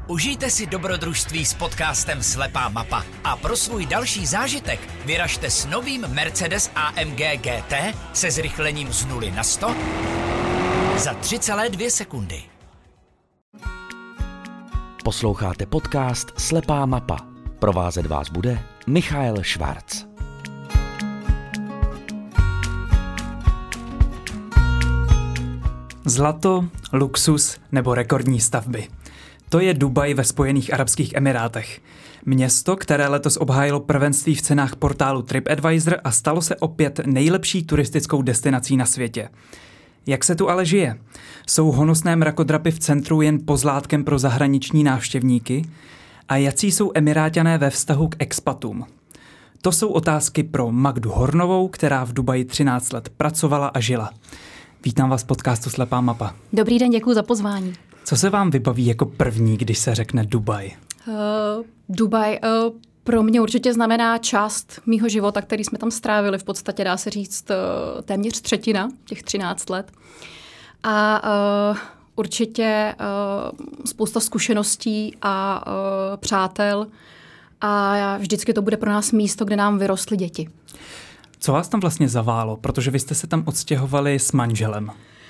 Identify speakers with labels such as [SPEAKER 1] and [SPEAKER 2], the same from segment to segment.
[SPEAKER 1] Užijte si dobrodružství s podcastem Slepá mapa a pro svůj další zážitek vyražte s novým Mercedes AMG GT se zrychlením z 0 na 100 za 3,2 sekundy.
[SPEAKER 2] Posloucháte podcast Slepá mapa. Provázet vás bude Michael Švarc.
[SPEAKER 3] Zlato, luxus nebo rekordní stavby. To je Dubaj ve Spojených arabských emirátech. Město, které letos obhájilo prvenství v cenách portálu TripAdvisor a stalo se opět nejlepší turistickou destinací na světě. Jak se tu ale žije? Jsou honosné mrakodrapy v centru jen pozlátkem pro zahraniční návštěvníky? A jací jsou Emiráťané ve vztahu k expatům? To jsou otázky pro Magdu Hornovou, která v Dubaji 13 let pracovala a žila. Vítám vás v podcastu Slepá mapa.
[SPEAKER 4] Dobrý den, děkuji za pozvání.
[SPEAKER 3] Co se vám vybaví jako první, když se řekne Dubaj?
[SPEAKER 4] Dubaj pro mě určitě znamená část mýho života, který jsme tam strávili, v podstatě dá se říct téměř třetina těch 13 let. A určitě spousta zkušeností a přátel a vždycky to bude pro nás místo, kde nám vyrostly děti.
[SPEAKER 3] Co vás tam vlastně zaválo? Protože vy jste se tam odstěhovali s manželem.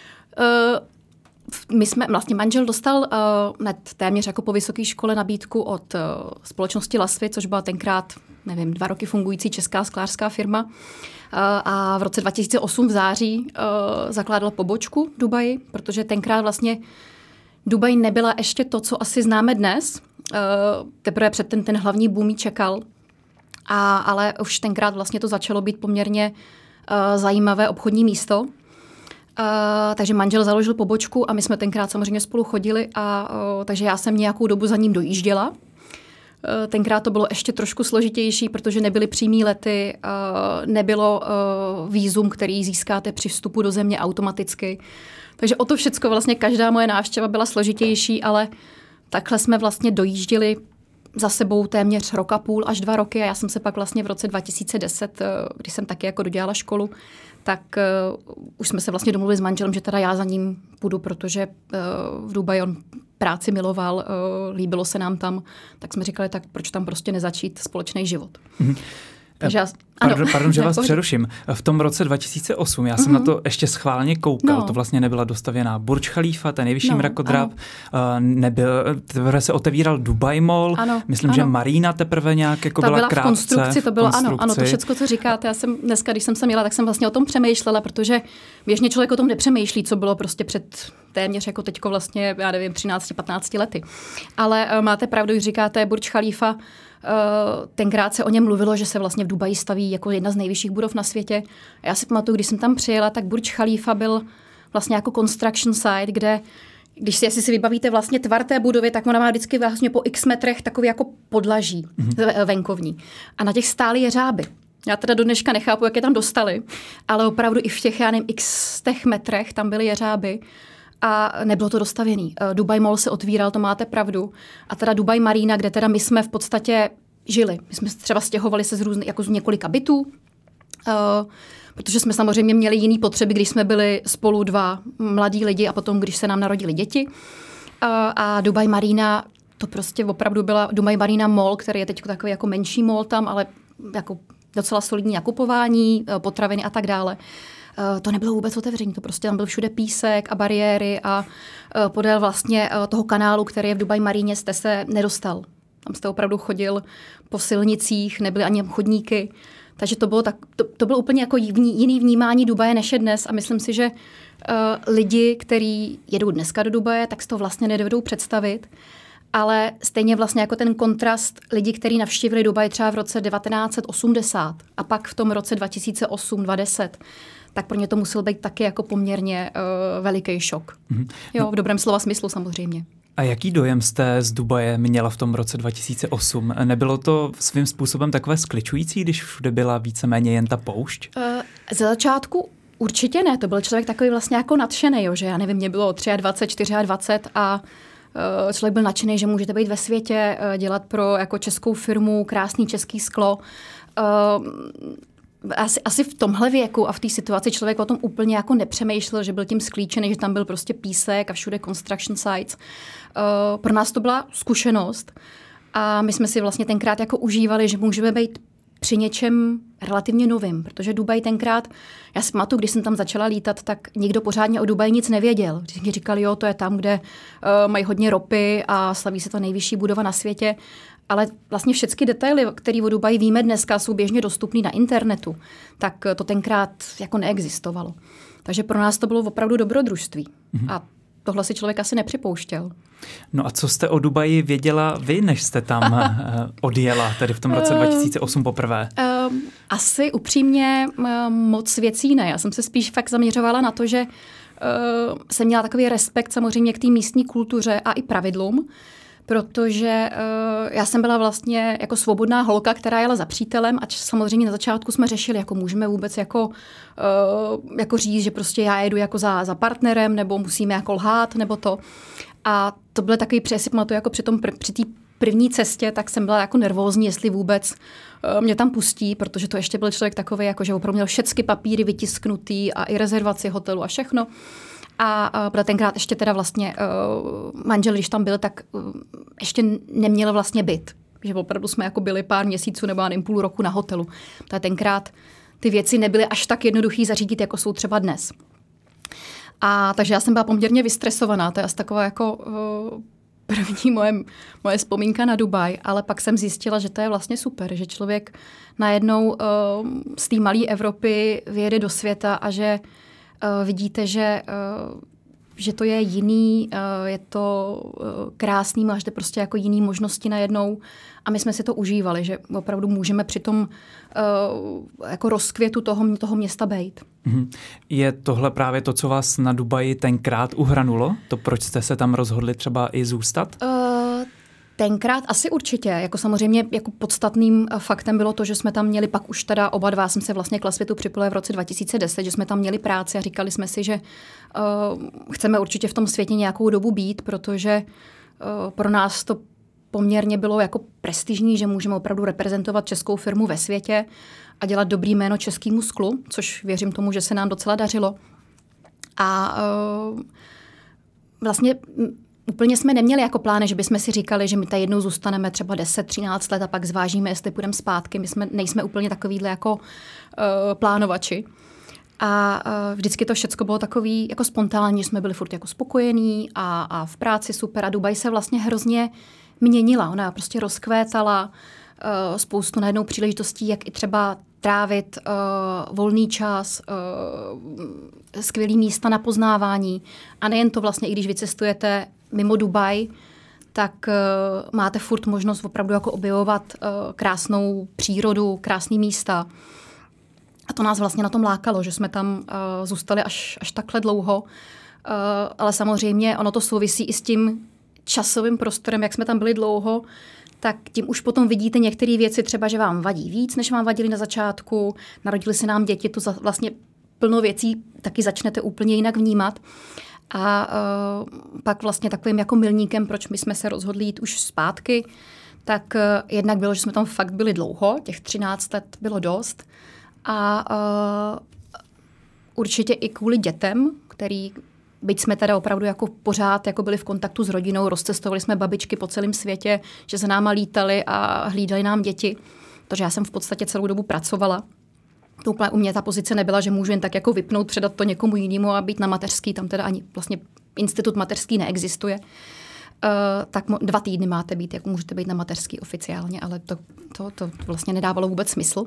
[SPEAKER 4] Manžel dostal hned téměř jako po vysoké škole nabídku od společnosti Lasvy, což byla tenkrát, 2 roky fungující česká sklářská firma. A v roce 2008 v září zakládal pobočku v Dubaji, protože tenkrát vlastně Dubaj nebyla ještě to, co asi známe dnes. Teprve před ten hlavní boom ji čekal. Ale už tenkrát vlastně to začalo být poměrně zajímavé obchodní místo. Takže manžel založil pobočku a my jsme tenkrát samozřejmě spolu chodili, takže já jsem nějakou dobu za ním dojížděla. Tenkrát to bylo ještě trošku složitější, protože nebyly přímý lety, nebylo vízum, který získáte při vstupu do země automaticky. Takže o to všecko vlastně každá moje návštěva byla složitější, ale takhle jsme vlastně dojížděli za sebou téměř 1,5 až 2 roky a já jsem se pak vlastně v roce 2010, když jsem taky jako dodělala školu, tak už jsme se vlastně domluvili s manželem, že teda já za ním půjdu, protože v Dubaji on práci miloval, líbilo se nám tam, tak jsme říkali, tak proč tam prostě nezačít společný život. Mm-hmm. Takže
[SPEAKER 3] Pardon, že vás přeruším. V tom roce 2008, já jsem na to ještě schválně koukal, to vlastně nebyla dostavěná Burj Khalifa, ten nejvyšší mrakodrap, teprve se otevíral Dubai Mall, myslím, že Marina teprve nějak jako byla krátce.
[SPEAKER 4] V konstrukci, to bylo, ano, to všecko, co říkáte. Já jsem dneska, když jsem jela, tak jsem vlastně o tom přemýšlela, protože běžně člověk o tom nepřemýšlí, co bylo prostě před téměř jako teďko vlastně, 13-15 lety. Ale máte pravdu, když říkáte Burj Khalifa, tenkrát se o něm mluvilo, že se vlastně v Dubaji staví jako jedna z nejvyšších budov na světě. Já si pamatuju, když jsem tam přijela, tak Burj Khalifa byl vlastně jako construction site, kde, jestli si vybavíte vlastně tvar té budovy, tak ona má vždycky vlastně po x metrech takový jako podlaží venkovní. A na těch stály jeřáby. Já teda do dneška nechápu, jak je tam dostali, ale opravdu i v těch, x těch metrech tam byly jeřáby. A nebylo to dostavěný. Dubai Mall se otvíral, to máte pravdu. A teda Dubai Marina, kde teda my jsme v podstatě žili. My jsme třeba stěhovali se z několika bytů, protože jsme samozřejmě měli jiný potřeby, když jsme byli spolu 2 mladí lidi a potom, když se nám narodili děti. A Dubai Marina, to prostě opravdu byla Dubai Marina Mall, který je teď takový jako menší mall tam, ale jako docela solidní nakupování, potraviny a tak dále. To nebylo vůbec otevření, to prostě tam byl všude písek a bariéry a podél vlastně toho kanálu, který je v Dubai Maríně, jste se nedostal. Tam jste opravdu chodil po silnicích, nebyly ani chodníky, takže to bylo úplně jako jiný vnímání Dubaje než je dnes a myslím si, že lidi, kteří jedou dneska do Dubaje, tak si to vlastně nedovedou představit, ale stejně vlastně jako ten kontrast lidí, kteří navštívili Dubaj třeba v roce 1980 a pak v tom roce 2008-2010, tak pro ně to musel být taky jako poměrně veliký šok. Jo, v dobrém slova smyslu samozřejmě.
[SPEAKER 3] A jaký dojem jste z Dubaje měla v tom roce 2008? Nebylo to svým způsobem takové skličující, když všude byla víceméně jen ta poušť?
[SPEAKER 4] Ze začátku určitě ne. To byl člověk takový vlastně jako nadšený, že já nevím, mě bylo 23, 24 a člověk byl nadšený, že můžete být ve světě, dělat pro jako českou firmu krásný český sklo. asi v tomhle věku a v té situaci člověk o tom úplně jako nepřemýšlel, že byl tím sklíčený, že tam byl prostě písek a všude construction sites. Pro nás to byla zkušenost a my jsme si vlastně tenkrát jako užívali, že můžeme být při něčem relativně novým, protože Dubaj tenkrát, já si pamatuju, když jsem tam začala lítat, tak nikdo pořádně o Dubaji nic nevěděl. Všichni říkali, jo, to je tam, kde mají hodně ropy a slaví se to nejvyšší budova na světě. Ale vlastně všechny detaily, které o Dubaji víme dneska, jsou běžně dostupné na internetu. Tak to tenkrát jako neexistovalo. Takže pro nás to bylo opravdu dobrodružství. A tohle si člověk asi nepřipouštěl.
[SPEAKER 3] No a co jste o Dubaji věděla vy, než jste tam odjela, tedy v tom roce 2008 poprvé?
[SPEAKER 4] Asi upřímně moc věcí ne. Já jsem se spíš fakt zaměřovala na to, že jsem měla takový respekt samozřejmě k té místní kultuře a i pravidlům, protože já jsem byla vlastně jako svobodná holka, která jela za přítelem a samozřejmě na začátku jsme řešili, jako můžeme vůbec jako říct, že prostě já jedu jako za partnerem nebo musíme jako lhát nebo to. A to byl takový přesyp, jako při té první cestě, tak jsem byla jako nervózní, jestli vůbec mě tam pustí, protože to ještě byl člověk takový, jako že opravdu měl všechny papíry vytisknutý a i rezervaci hotelu a všechno. A tenkrát ještě teda vlastně manžel, když tam byl, tak ještě neměl vlastně byt. Že opravdu jsme jako byli pár měsíců nebo nevím, půl roku na hotelu. Takže tenkrát ty věci nebyly až tak jednoduchý zařídit, jako jsou třeba dnes. A takže já jsem byla poměrně vystresovaná. To je asi taková jako první moje vzpomínka na Dubaj, ale pak jsem zjistila, že to je vlastně super, že člověk najednou z té malé Evropy vyjede do světa a že vidíte, že to je jiný, je to krásný, máte prostě jako jiný možnosti najednou a my jsme si to užívali, že opravdu můžeme při tom jako rozkvětu toho města bejt.
[SPEAKER 3] Je tohle právě to, co vás na Dubaji tenkrát uhranulo? To, proč jste se tam rozhodli třeba i zůstat?
[SPEAKER 4] Tenkrát asi určitě. Jako samozřejmě jako podstatným faktem bylo to, že jsme tam měli pak už teda oba dva, jsem se vlastně k světu připojila v roce 2010, že jsme tam měli práci a říkali jsme si, že chceme určitě v tom světě nějakou dobu být, protože pro nás to poměrně bylo jako prestižní, že můžeme opravdu reprezentovat českou firmu ve světě a dělat dobrý jméno českému sklu, což věřím tomu, že se nám docela dařilo. A vlastně úplně jsme neměli jako plány, že bychom si říkali, že my tady jednou zůstaneme třeba 10-13 let a pak zvážíme, jestli půjdeme zpátky. My nejsme úplně takovýhle jako plánovači. A vždycky to všecko bylo takový jako spontánní, jsme byli furt jako spokojení a v práci super. A Dubaj se vlastně hrozně měnila. Ona prostě rozkvétala, spoustu najednou příležitostí, jak i třeba trávit volný čas, skvělý místa na poznávání. A nejen to vlastně, i když vy cestujete mimo Dubaj, tak máte furt možnost opravdu jako objevovat krásnou přírodu, krásný místa. A to nás vlastně na tom lákalo, že jsme tam zůstali až takhle dlouho. Ale samozřejmě ono to souvisí i s tím časovým prostorem, jak jsme tam byli dlouho, tak tím už potom vidíte některé věci, třeba, že vám vadí víc, než vám vadili na začátku, narodili se nám děti, to vlastně plno věcí taky začnete úplně jinak vnímat. A pak vlastně takovým jako milníkem, proč my jsme se rozhodli jít už zpátky, tak jednak bylo, že jsme tam fakt byli dlouho, těch 13 let bylo dost. A určitě i kvůli dětem, který, byť jsme teda opravdu jako pořád jako byli v kontaktu s rodinou, rozcestovali jsme babičky po celém světě, že za náma lítali a hlídali nám děti, protože já jsem v podstatě celou dobu pracovala. To úplně u mě ta pozice nebyla, že můžu jen tak jako vypnout, předat to někomu jinému a být na mateřský, tam teda ani vlastně institut mateřský neexistuje. Tak 2 týdny máte být, jako můžete být na mateřský oficiálně, ale to vlastně nedávalo vůbec smysl.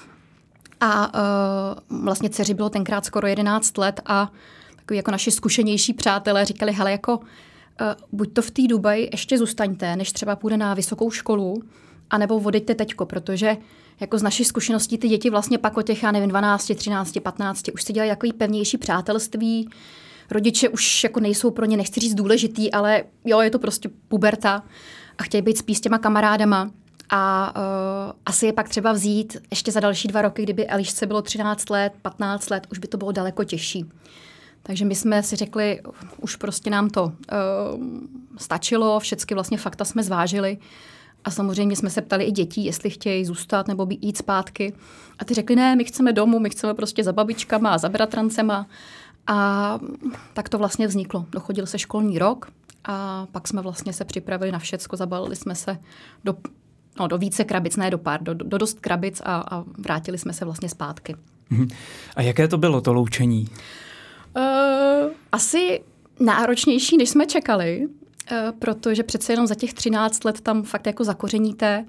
[SPEAKER 4] A vlastně dceři bylo tenkrát skoro 11 let a takový jako naši zkušenější přátelé říkali, hele, jako buď to v té Dubaji ještě zůstaňte, než třeba půjde na vysokou školu, anebo odejďte teďko, protože jako z naší zkušeností ty děti vlastně pak od těch, já nevím, 12, 13, 15 už si dělají takový pevnější přátelství. Rodiče už jako nejsou pro ně, nechci říct důležitý, ale jo, je to prostě puberta a chtějí být spíš s těma kamarádama. A asi je pak třeba vzít ještě za další 2 roky, kdyby Elišce bylo 13 let, 15 let, už by to bylo daleko těžší. Takže my jsme si řekli, už prostě nám to stačilo, všechny vlastně fakta jsme zvážili A samozřejmě jsme se ptali i dětí, jestli chtějí zůstat nebo jít zpátky. A ty řekli, ne, my chceme domů, my chceme prostě za babičkama a za bratrancema. A tak to vlastně vzniklo. Dochodil se školní rok a pak jsme vlastně se připravili na všecko, zabalili jsme se do více krabic, ne do pár, do dost krabic a vrátili jsme se vlastně zpátky.
[SPEAKER 3] A jaké to bylo, to loučení?
[SPEAKER 4] Asi náročnější, než jsme čekali, protože přece jenom za těch 13 let tam fakt jako zakořeníte,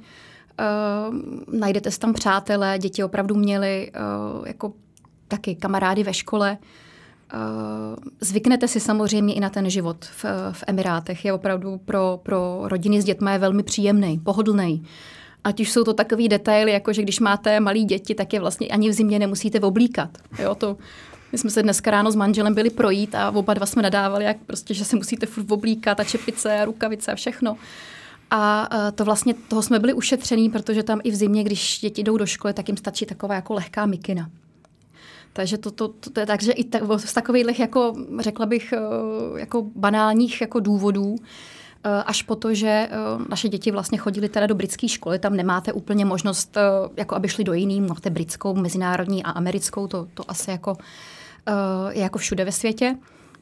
[SPEAKER 4] najdete si tam přátelé, děti opravdu měly jako taky kamarády ve škole. Zvyknete si samozřejmě i na ten život v Emirátech. Je opravdu pro rodiny s dětmi je velmi příjemný, pohodlný. Ať už jsou to takový detaily, jako že když máte malí děti, tak je vlastně ani v zimě nemusíte oblíkat. Jo, my jsme se dneska ráno s manželem byli projít a oba dva jsme nadávali, jak prostě, že se musíte furt oblíkat a čepice a rukavice a všechno. A to vlastně toho jsme byli ušetření, protože tam i v zimě, když děti jdou do školy, tak jim stačí taková jako lehká mikina. Takže to je takže i z takových, jako řekla bych, jako banálních jako důvodů, až po to, že naše děti vlastně chodily teda do britské školy, tam nemáte úplně možnost, jako aby šli do jiný, máte britskou, mezinárodní a americkou, to asi jako, je jako všude ve světě.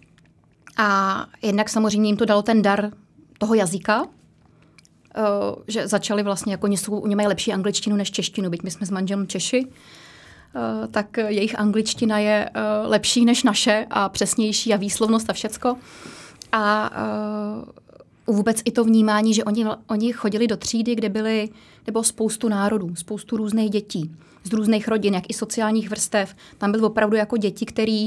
[SPEAKER 4] A jednak samozřejmě jim to dalo ten dar toho jazyka, že začali vlastně, jako oni mají lepší angličtinu než češtinu, byť my jsme s manželem Češi, tak jejich angličtina je lepší než naše a přesnější a výslovnost a všecko. A vůbec i to vnímání, že oni chodili do třídy, kde bylo spoustu národů, spoustu různých dětí, z různých rodin, jak i sociálních vrstev. Tam byly opravdu jako děti,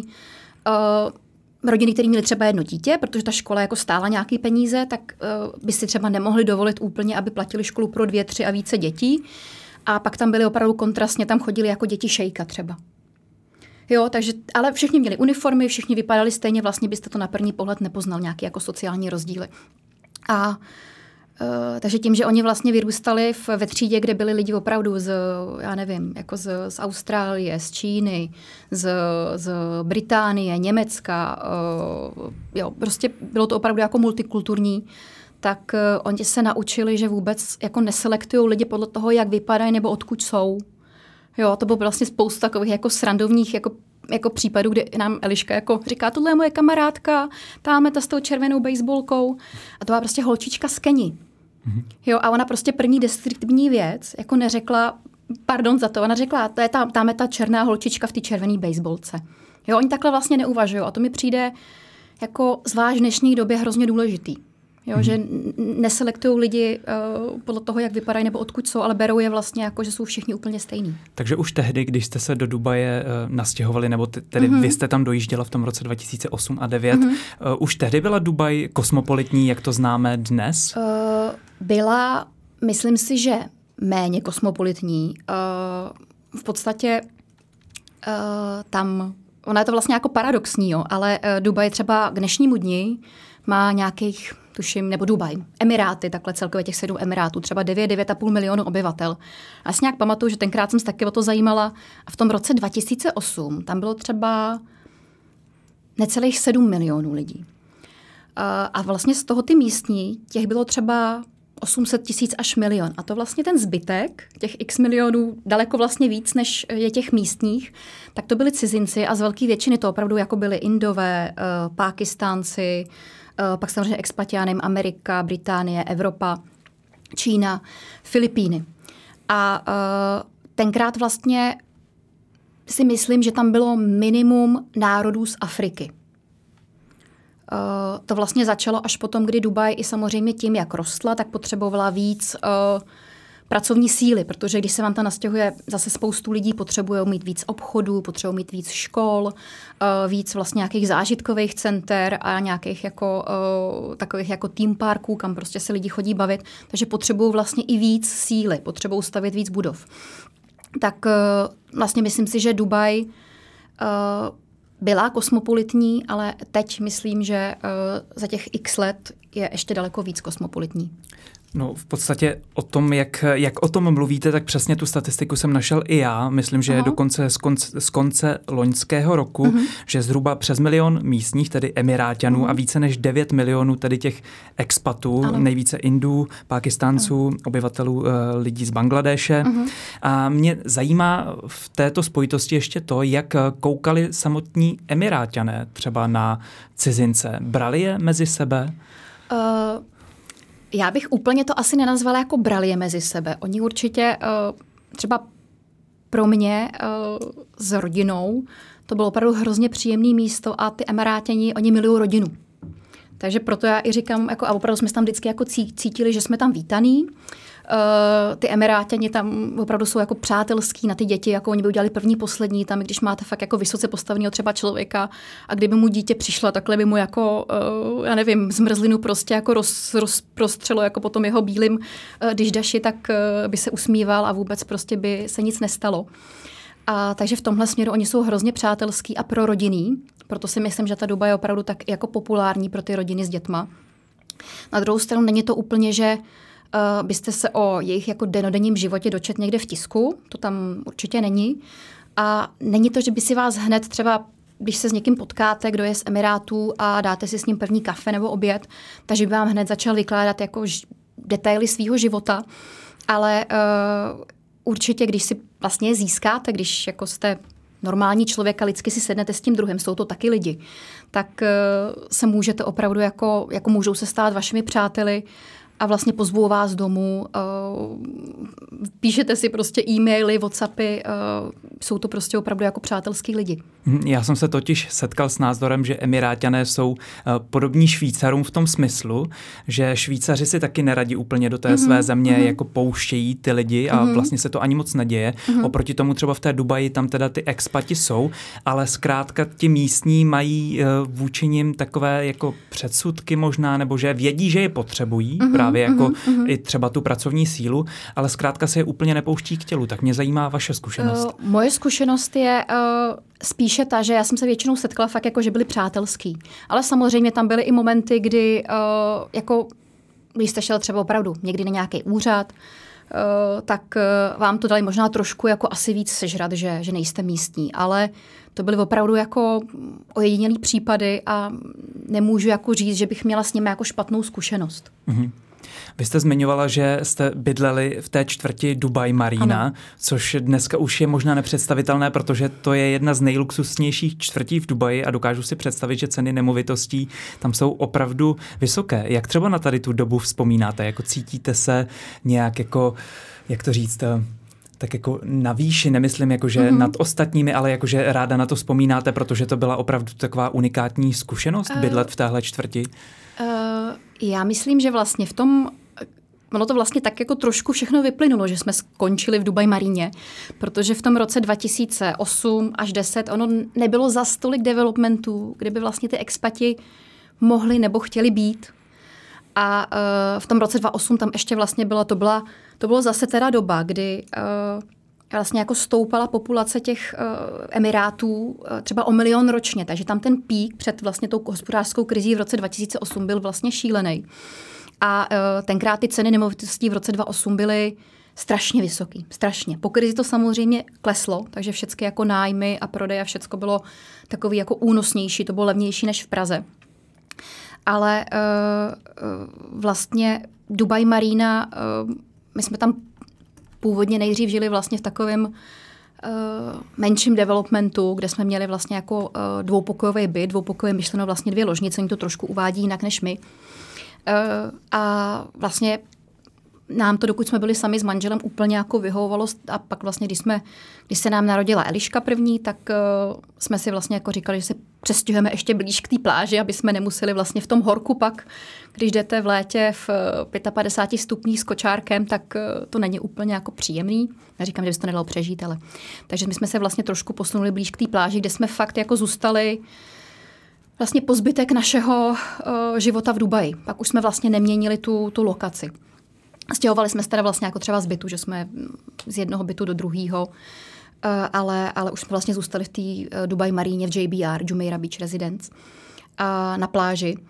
[SPEAKER 4] rodiny, které měly třeba jedno dítě, protože ta škola jako stála nějaký peníze, tak by si třeba nemohli dovolit úplně, aby platili školu pro 2, 3 a více dětí. A pak tam byly opravdu kontrastně, tam chodili jako děti šejka třeba. Jo, takže, ale všichni měli uniformy, všichni vypadali stejně, vlastně byste to na první pohled nepoznal, nějaké jako sociální rozdíly. A takže tím, že oni vlastně vyrůstali ve třídě, kde byli lidi opravdu jako z Austrálie, z Číny, z Británie, Německa, jo, prostě bylo to opravdu jako multikulturní, tak oni se naučili, že vůbec jako neselektují lidi podle toho, jak vypadají nebo odkud jsou. Jo, to bylo vlastně spoustu takových jako srandovních jako případů, kdy nám Eliška jako říká, tohle je moje kamarádka, táme ta s tou červenou baseballkou. A to byla prostě holčička z Keni. Jo, a ona prostě první deskriptivní věc jako neřekla, pardon za to, ona řekla, to je táme ta černá holčička v té červené baseballce. Jo, oni takhle vlastně neuvažují a to mi přijde jako zvlášť v dnešní době hrozně důležitý. Jo, že neselektují lidi podle toho, jak vypadají nebo odkud jsou, ale berou je vlastně jako, že jsou všichni úplně stejní.
[SPEAKER 3] Takže už tehdy, když jste se do Dubaje nastěhovali, nebo tedy vy jste tam dojížděla v tom roce 2008 a 2009, už tehdy byla Dubaj kosmopolitní, jak to známe dnes?
[SPEAKER 4] Byla, myslím si, že méně kosmopolitní. V podstatě tam, ona je to vlastně jako paradoxní, jo, ale Dubaj třeba k dnešnímu dni má nějakých, tuším, nebo Dubaj, Emiráty, takhle celkově těch 7 Emirátů, třeba 9,5 milionu obyvatel. A si nějak pamatuju, že tenkrát jsem se taky o to zajímala. A v tom roce 2008 tam bylo třeba necelých 7 milionů lidí. A vlastně z toho ty místní, těch bylo třeba 800 000 až milion. A to vlastně ten zbytek, těch x milionů, daleko vlastně víc, než je těch místních, tak to byli cizinci a z velké většiny to opravdu jako byli Indové, Pákistánci, pak samozřejmě expatiány, Amerika, Británie, Evropa, Čína, Filipíny. A tenkrát vlastně si myslím, že tam bylo minimum národů z Afriky. To vlastně začalo až potom, kdy Dubaj i samozřejmě tím, jak rostla, tak potřebovala víc pracovní síly, protože když se vám tam nastěhuje zase spoustu lidí, potřebují mít víc obchodů, potřebují mít víc škol, víc vlastně nějakých zážitkových center a nějakých jako takových jako team parků, kam prostě se lidi chodí bavit, takže potřebují vlastně i víc síly, potřebují stavět víc budov. Tak vlastně myslím si, že Dubaj byla kosmopolitní, ale teď myslím, že za těch x let je ještě daleko víc kosmopolitní.
[SPEAKER 3] No, v podstatě o tom, jak o tom mluvíte, tak přesně tu statistiku jsem našel i já. Myslím, že dokonce z konce loňského roku, že zhruba přes 1 milion místních, tedy Emiráťanů a více než 9 milionů tedy těch expatů, nejvíce Indů, Pákistánců, obyvatelů lidí z Bangladéše. A mě zajímá v této spojitosti ještě to, jak koukali samotní Emiráťané třeba na cizince. Brali je mezi sebe?
[SPEAKER 4] Já bych úplně to asi nenazvala jako brali je mezi sebe. Oni určitě třeba pro mě s rodinou to bylo opravdu hrozně příjemné místo a ty Emiráťani, oni milují rodinu. Takže proto já i říkám, jako, a opravdu jsme tam vždycky jako cítili, že jsme tam vítaný. Ty Emiráťani tam opravdu jsou jako přátelský na ty děti, jako oni by udělali první, poslední, tam když máte fakt jako vysoce postaveného třeba člověka a kdyby mu dítě přišlo, takhle by mu jako, já nevím, zmrzlinu prostě jako rozprostřelo jako po tom jeho bílým dyždaši, tak by se usmíval a vůbec prostě by se nic nestalo. A takže v tomhle směru oni jsou hrozně přátelský a prorodinný, proto si myslím, že ta doba je opravdu tak jako populární pro ty rodiny s dětma. Na druhou stranu není to úplně, že byste se o jejich jako dennodenním životě dočet někde v tisku, to tam určitě není. A není to, že by si vás hned třeba, když se s někým potkáte, kdo je z Emirátů a dáte si s ním první kafe nebo oběd, takže by vám hned začal vykládat jako detaily svýho života, ale určitě, když si vlastně je získáte, když jako jste normální člověk a lidsky si sednete s tím druhým, jsou to taky lidi, tak se můžete opravdu jako můžou se stát vašimi přáteli a vlastně pozvou vás domů, píšete si prostě e-maily, WhatsAppy, jsou to prostě opravdu jako přátelský lidi.
[SPEAKER 3] Já jsem se totiž setkal s názorem, že Emiráťané jsou podobní Švýcarům v tom smyslu, že Švýcaři si taky neradí úplně do té své země jako pouštějí ty lidi a vlastně se to ani moc neděje. Oproti tomu třeba v té Dubaji tam teda ty expati jsou, ale zkrátka ti místní mají vůči nim takové jako předsudky možná, nebo že vědí, že je potřebují, právě jako i třeba tu pracovní sílu, ale zkrátka se je úplně nepouští k tělu. Tak mě zajímá vaše zkušenost.
[SPEAKER 4] Moje zkušenost je spíše ta, že já jsem se většinou setkala fakt jako, že byli přátelský. Ale samozřejmě tam byly i momenty, kdy jako, když jste šel třeba opravdu někdy na nějaký úřad, tak vám to dali možná trošku jako asi víc sežrat, že nejste místní. Ale to byly opravdu jako ojedinělý případy a nemůžu jako říct, že bych měla s nimi jako špatnou zkušenost.
[SPEAKER 3] Vy jste zmiňovala, že jste bydleli v té čtvrti Dubai Marina, což dneska už je možná nepředstavitelné, protože to je jedna z nejluxusnějších čtvrtí v Dubaji a dokážu si představit, že ceny nemovitostí tam jsou opravdu vysoké. Jak třeba na tady tu dobu vzpomínáte? Jako cítíte se nějak jako, jak to říct, tak jako na výši, nemyslím jako, že nad ostatními, ale jako, že ráda na to vzpomínáte, protože to byla opravdu taková unikátní zkušenost bydlet v téhle čtvrti?
[SPEAKER 4] Já myslím, že vlastně v tom, ono to vlastně tak jako trošku všechno vyplynulo, že jsme skončili v Dubai Maríně, protože v tom roce 2008 až 10 ono nebylo zas tolik developmentů, kde by vlastně ty expati mohli nebo chtěli být. A v tom roce 2008 tam ještě vlastně to bylo zase teda doba, kdy vlastně jako stoupala populace těch Emirátů třeba o 1 milion ročně, takže tam ten pík před vlastně tou hospodářskou krizí v roce 2008 byl vlastně šílený. A tenkrát ty ceny nemovitostí v roce 2008 byly strašně vysoký, strašně. Po krizi to samozřejmě kleslo, takže všechny jako nájmy a prodeje a všecko bylo takový jako únosnější, to bylo levnější než v Praze. Ale vlastně Dubai Marina, my jsme tam původně nejdřív žili vlastně v takovém menším developmentu, kde jsme měli vlastně jako dvoupokojový byt, dvoupokojové myšleno vlastně 2 ložnice, oni to trošku uvádí jinak než my. A vlastně nám to, dokud jsme byli sami s manželem, úplně jako vyhovovalo a pak vlastně, když se nám narodila Eliška první, tak jsme si vlastně jako říkali, že se přestěhujeme ještě blíž k té pláži, aby jsme nemuseli vlastně v tom horku pak, když jdete v létě v 55 stupních s kočárkem, tak to není úplně jako příjemný. Neříkám, že by se to nedalo přežít, ale takže my jsme se vlastně trošku posunuli blíž k té pláži, kde jsme fakt jako zůstali vlastně po zbytek našeho života v Dubaji. Pak už jsme vlastně neměnili tu lokaci. Stěhovali jsme se teda vlastně jako třeba z bytu, že jsme z jednoho bytu do druhého, ale už jsme vlastně zůstali v té Dubai Maríně v JBR, Jumeirah Beach Residence, na pláži.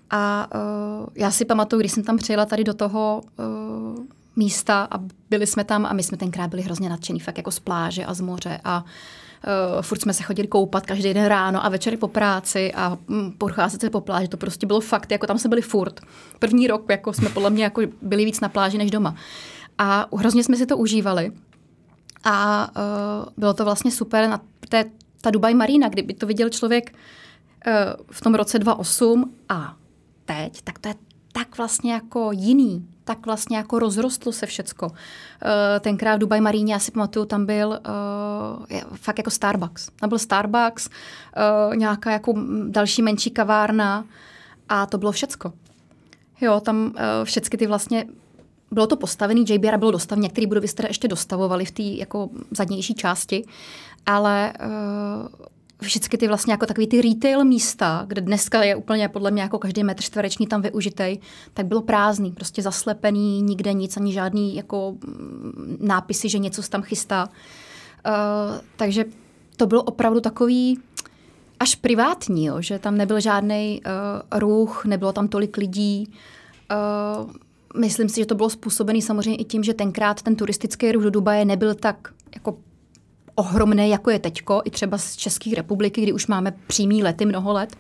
[SPEAKER 4] A já si pamatuju, když jsem tam přijela tady do toho místa a byli jsme tam a my jsme tenkrát byli hrozně nadšení, fakt jako z pláže a z moře a furt jsme se chodili koupat každý den ráno a večery po práci a procházet se po pláži, to prostě bylo fakt, jako tam jsme byli furt. První rok jako jsme podle mě jako byli víc na pláži než doma. A hrozně jsme si to užívali a bylo to vlastně super, ta Dubai Marina, kdyby to viděl člověk v tom roce 2008 a teď, tak to je tak vlastně jako jiný, tak vlastně jako rozrostlo se všecko. Tenkrát v Dubai Maríně, já si pamatuju, tam byl fakt jako Starbucks. Tam byl Starbucks, nějaká jako další menší kavárna a to bylo všecko. Jo, tam všecky ty vlastně, bylo to postavený, JBR bylo dostavený, některé budovy se teda ještě dostavovali v té jako zadnější části, ale všechny ty vlastně jako takový ty retail místa, kde dneska je úplně podle mě jako každý metr čtvereční tam využitej, tak bylo prázdný, prostě zaslepený, nikde nic, ani žádný jako nápisy, že něco se tam chystá. Takže to bylo opravdu takový až privátní, jo, že tam nebyl žádný ruch, nebylo tam tolik lidí. Myslím si, že to bylo způsobené samozřejmě i tím, že tenkrát ten turistický ruch do Dubaje nebyl tak jako ohromné, jako je teďko, i třeba z České republiky, kdy už máme přímý lety mnoho let.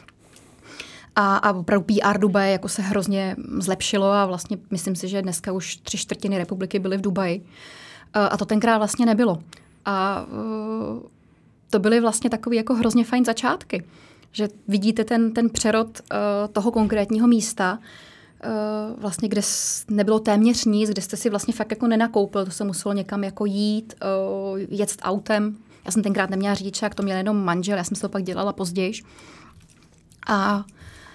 [SPEAKER 4] A opravdu PR Dubaje jako se hrozně zlepšilo a vlastně myslím si, že dneska už 3/4 republiky byly v Dubaji. A to tenkrát vlastně nebylo. A to byly vlastně takové jako hrozně fajn začátky, že vidíte ten přerod toho konkrétního místa, vlastně, kde nebylo téměř nic, kde jste si vlastně fakt jako nenakoupil, to se muselo někam jako jít, jet autem. Já jsem tenkrát neměla řidičák, to měl jenom manžel, já jsem se to pak dělala později. A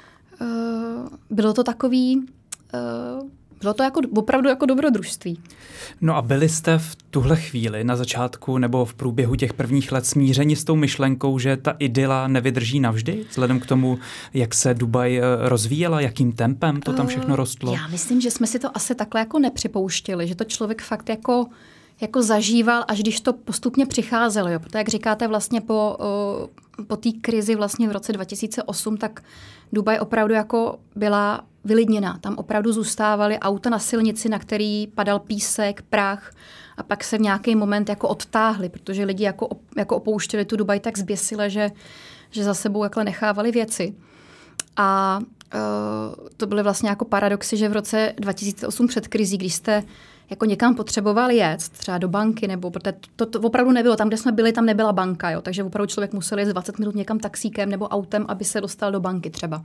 [SPEAKER 4] bylo to takový, bylo to jako, opravdu jako dobrodružství.
[SPEAKER 3] No a byli jste v tuhle chvíli na začátku nebo v průběhu těch prvních let smířeni s tou myšlenkou, že ta idyla nevydrží navždy? Vzhledem k tomu, jak se Dubaj rozvíjela, jakým tempem to tam všechno rostlo?
[SPEAKER 4] Já myslím, že jsme si to asi takhle jako nepřipouštěli, že to člověk fakt jako zažíval, až když to postupně přicházelo. Jo. Protože jak říkáte vlastně po té krizi vlastně v roce 2008, tak Dubaj opravdu jako byla vylidněná. Tam opravdu zůstávaly auta na silnici, na který padal písek, prach a pak se v nějaký moment jako odtáhli, protože lidi jako opouštěli tu Dubaj tak zběsile, že za sebou jako nechávali věci. A to byly vlastně jako paradoxy, že v roce 2008 před krizí, když jste jako někam potřeboval jet, třeba do banky, nebo protože to opravdu nebylo. Tam, kde jsme byli, tam nebyla banka, jo, takže opravdu člověk musel jet 20 minut někam taxíkem nebo autem, aby se dostal do banky třeba.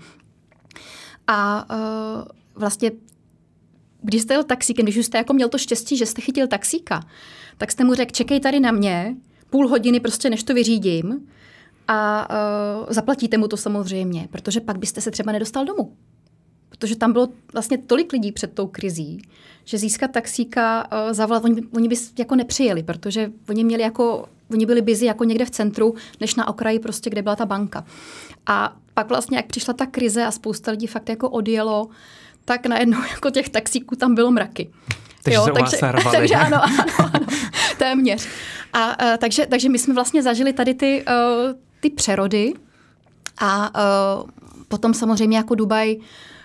[SPEAKER 4] A vlastně, když jste jel taxíkem, když už jste jako měl to štěstí, že jste chytil taxíka, tak jste mu řekl, čekej tady na mě, půl hodiny prostě, než to vyřídím a zaplatíte mu to samozřejmě, protože pak byste se třeba nedostal domů. Protože tam bylo vlastně tolik lidí před tou krizí, že získat taxíka zavolat, oni by jako nepřijeli, protože oni byli busy jako někde v centru, než na okraji prostě, kde byla ta banka. A pak vlastně, jak přišla ta krize a spousta lidí fakt jako odjelo, tak najednou jako těch taxíků tam bylo mraky. Takže ano, téměř. A takže my jsme vlastně zažili tady ty přerody a potom samozřejmě jako Dubaj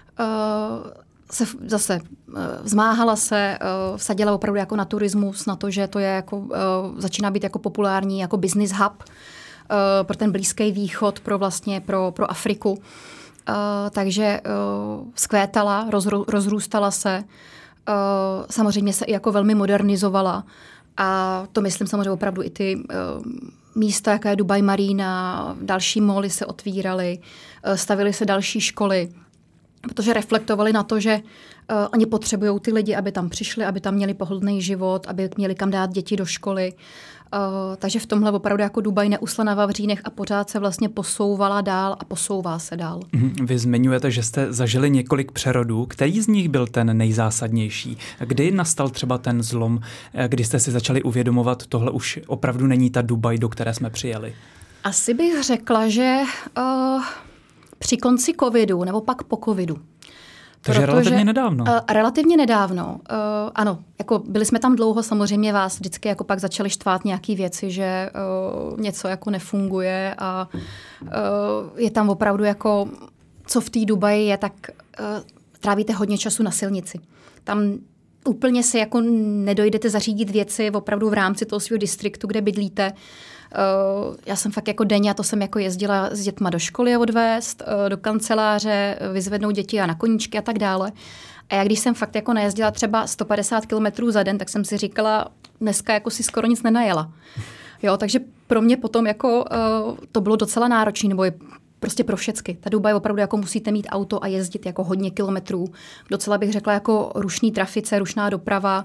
[SPEAKER 4] se zase vzmáhala se, vsadila opravdu jako na turismus, na to, že to je jako, začíná být jako populární jako business hub pro ten Blízký východ, pro Afriku. Takže vzkvétala, rozrůstala se, samozřejmě se i jako velmi modernizovala a to myslím samozřejmě opravdu i ty místa, jako je Dubai Marina, další moly se otvíraly, stavily se další školy, protože reflektovali na to, že oni potřebují ty lidi, aby tam přišli, aby tam měli pohodlný život, aby měli kam dát děti do školy. Takže v tomhle opravdu jako Dubaj neusla na vavřínech a pořád se vlastně posouvala dál a posouvá se dál.
[SPEAKER 3] Vy zmiňujete, že jste zažili několik přerodů. Který z nich byl ten nejzásadnější? Kdy nastal třeba ten zlom, kdy jste si začali uvědomovat, tohle už opravdu není ta Dubaj, do které jsme přijeli?
[SPEAKER 4] Asi bych řekla, že při konci covidu nebo pak po covidu.
[SPEAKER 3] Takže relativně nedávno.
[SPEAKER 4] Relativně nedávno. Ano, jako byli jsme tam dlouho, samozřejmě vás vždycky jako pak začaly štvát nějaké věci, že něco jako nefunguje a je tam opravdu jako co v té Dubaji je, tak trávíte hodně času na silnici. Tam úplně si jako nedojdete zařídit věci opravdu v rámci toho svého distriktu, kde bydlíte. Já jsem fakt jako denně, a to jsem jako jezdila s dětma do školy a odvést, do kanceláře, vyzvednout děti a na koníčky a tak dále. A já když jsem fakt jako najezdila třeba 150 kilometrů za den, tak jsem si říkala, dneska jako si skoro nic nenajela. Jo, takže pro mě potom jako to bylo docela náročné, nebo je prostě pro všecky. Ta Dubaj opravdu jako musíte mít auto a jezdit jako hodně kilometrů. Docela bych řekla jako rušný trafice, rušná doprava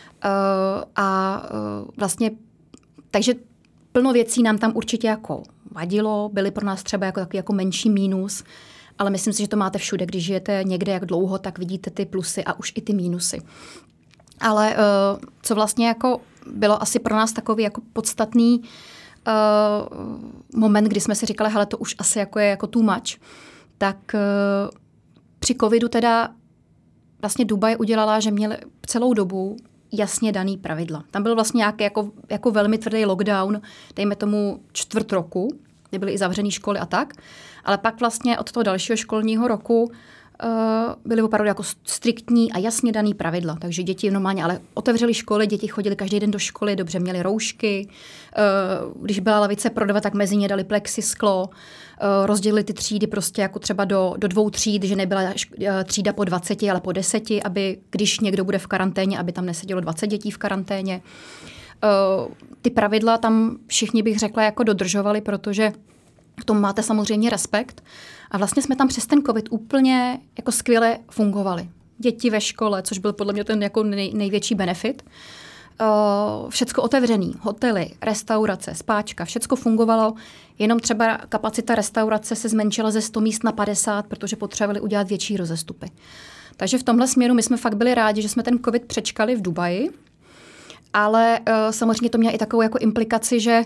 [SPEAKER 4] vlastně, takže plno věcí nám tam určitě jako vadilo, byly pro nás třeba jako menší mínus, ale myslím si, že to máte všude. Když žijete někde jak dlouho, tak vidíte ty plusy a už i ty mínusy. Ale co vlastně jako bylo asi pro nás takový jako podstatný moment, kdy jsme si říkali, hele, to už asi jako je jako too much, tak při covidu teda vlastně Dubaj udělala, že měli celou dobu jasně daný pravidla. Tam byl vlastně nějaký jako velmi tvrdý lockdown, dejme tomu 4 roku, kde byly i zavřený školy a tak, ale pak vlastně od toho dalšího školního roku byly opravdu jako striktní a jasně daný pravidla. Takže děti normálně, ale otevřeli školy, děti chodili každý den do školy, dobře měli roušky, když byla lavice pro 2, tak mezi ně dali plexisklo, rozdělili ty třídy prostě jako třeba do 2 tříd, že nebyla třída po 20, ale po 10, aby když někdo bude v karanténě, aby tam nesedělo 20 dětí v karanténě. Ty pravidla tam všichni, bych řekla, jako dodržovali, protože k tomu máte samozřejmě respekt. A vlastně jsme tam přes ten covid úplně jako skvěle fungovali. Děti ve škole, což byl podle mě ten jako největší benefit. Všecko otevřený, hotely, restaurace, spáčka, všecko fungovalo, jenom třeba kapacita restaurace se zmenšila ze 100 míst na 50, protože potřebovali udělat větší rozestupy. Takže v tomhle směru my jsme fakt byli rádi, že jsme ten covid přečkali v Dubaji, ale samozřejmě to mělo i takovou jako implikaci, že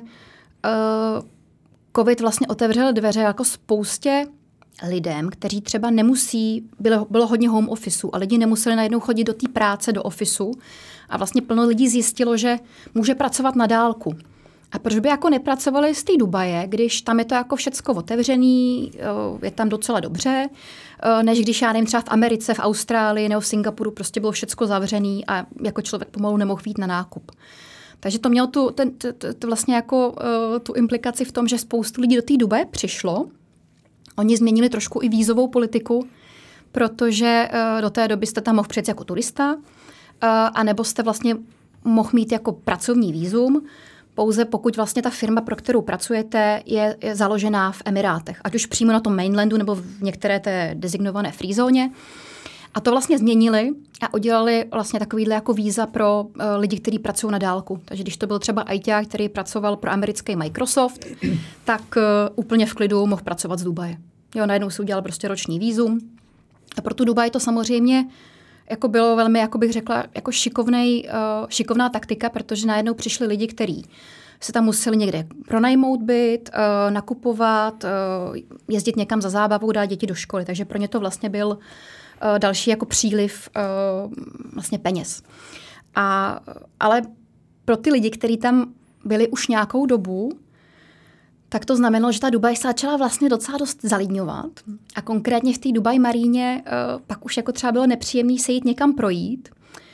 [SPEAKER 4] covid vlastně otevřel dveře jako spoustě lidem, kteří třeba nemusí, bylo hodně home officeu a lidi nemuseli najednou chodit do té práce, do ofisu a vlastně plno lidí zjistilo, že může pracovat na dálku. A proč by jako nepracovali z té Dubaje, když tam je to jako všecko otevřený, je tam docela dobře, než když já nevím, třeba v Americe, v Austrálii nebo v Singapuru prostě bylo všecko zavřený a jako člověk pomalu nemohl jít na nákup. Takže to mělo vlastně jako tu implikaci v tom, že spoustu lidí do té Dubaje přišlo. Oni změnili trošku i vízovou politiku, protože do té doby jste tam mohl přijet jako turista, anebo jste vlastně mohl mít jako pracovní vízum, pouze pokud vlastně ta firma, pro kterou pracujete, je založená v Emirátech, ať už přímo na tom mainlandu nebo v některé té designované free zóně. A to vlastně změnili a udělali vlastně takovýhle jako víza pro lidi, kteří pracují na dálku. Takže když to byl třeba ajťák, který pracoval pro americký Microsoft, tak úplně v klidu mohl pracovat z Dubaje. Jo, najednou si udělal prostě roční vízum. A pro tu Dubaj to samozřejmě jako bylo velmi, jako bych řekla, jako šikovná taktika, protože najednou přišli lidi, kteří se tam museli někde pronajmout byt, nakupovat, jezdit někam za zábavou, dát děti do školy. Takže pro ně to vlastně byl další jako příliv vlastně peněz. Ale pro ty lidi, kteří tam byli už nějakou dobu, tak to znamenalo, že ta Dubaj se začala vlastně docela dost zalidňovat. A konkrétně v té Dubaj Maríně pak už jako třeba bylo nepříjemný se jít někam projít,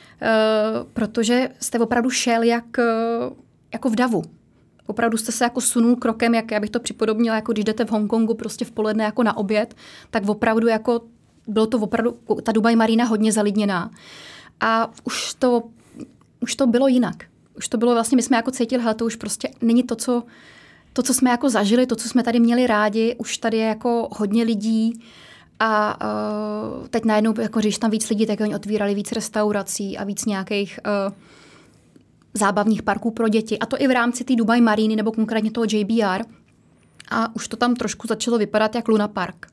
[SPEAKER 4] protože jste opravdu šel jako v davu. Opravdu jste se jako sunul krokem, jak já bych to připodobnila, jako když jdete v Hongkongu prostě v poledne jako na oběd, tak opravdu jako bylo to opravdu, ta Dubaj Marina hodně zalidněná. A už to bylo jinak. Už to bylo vlastně, my jsme jako cítili, hele, to už prostě není to, co jsme jako zažili, to, co jsme tady měli rádi, už tady je jako hodně lidí a teď najednou, jako když tam víc lidí, tak oni otvírali víc restaurací a víc nějakých zábavních parků pro děti. A to i v rámci té Dubaj Mariny nebo konkrétně toho JBR. A už to tam trošku začalo vypadat jak Luna Park.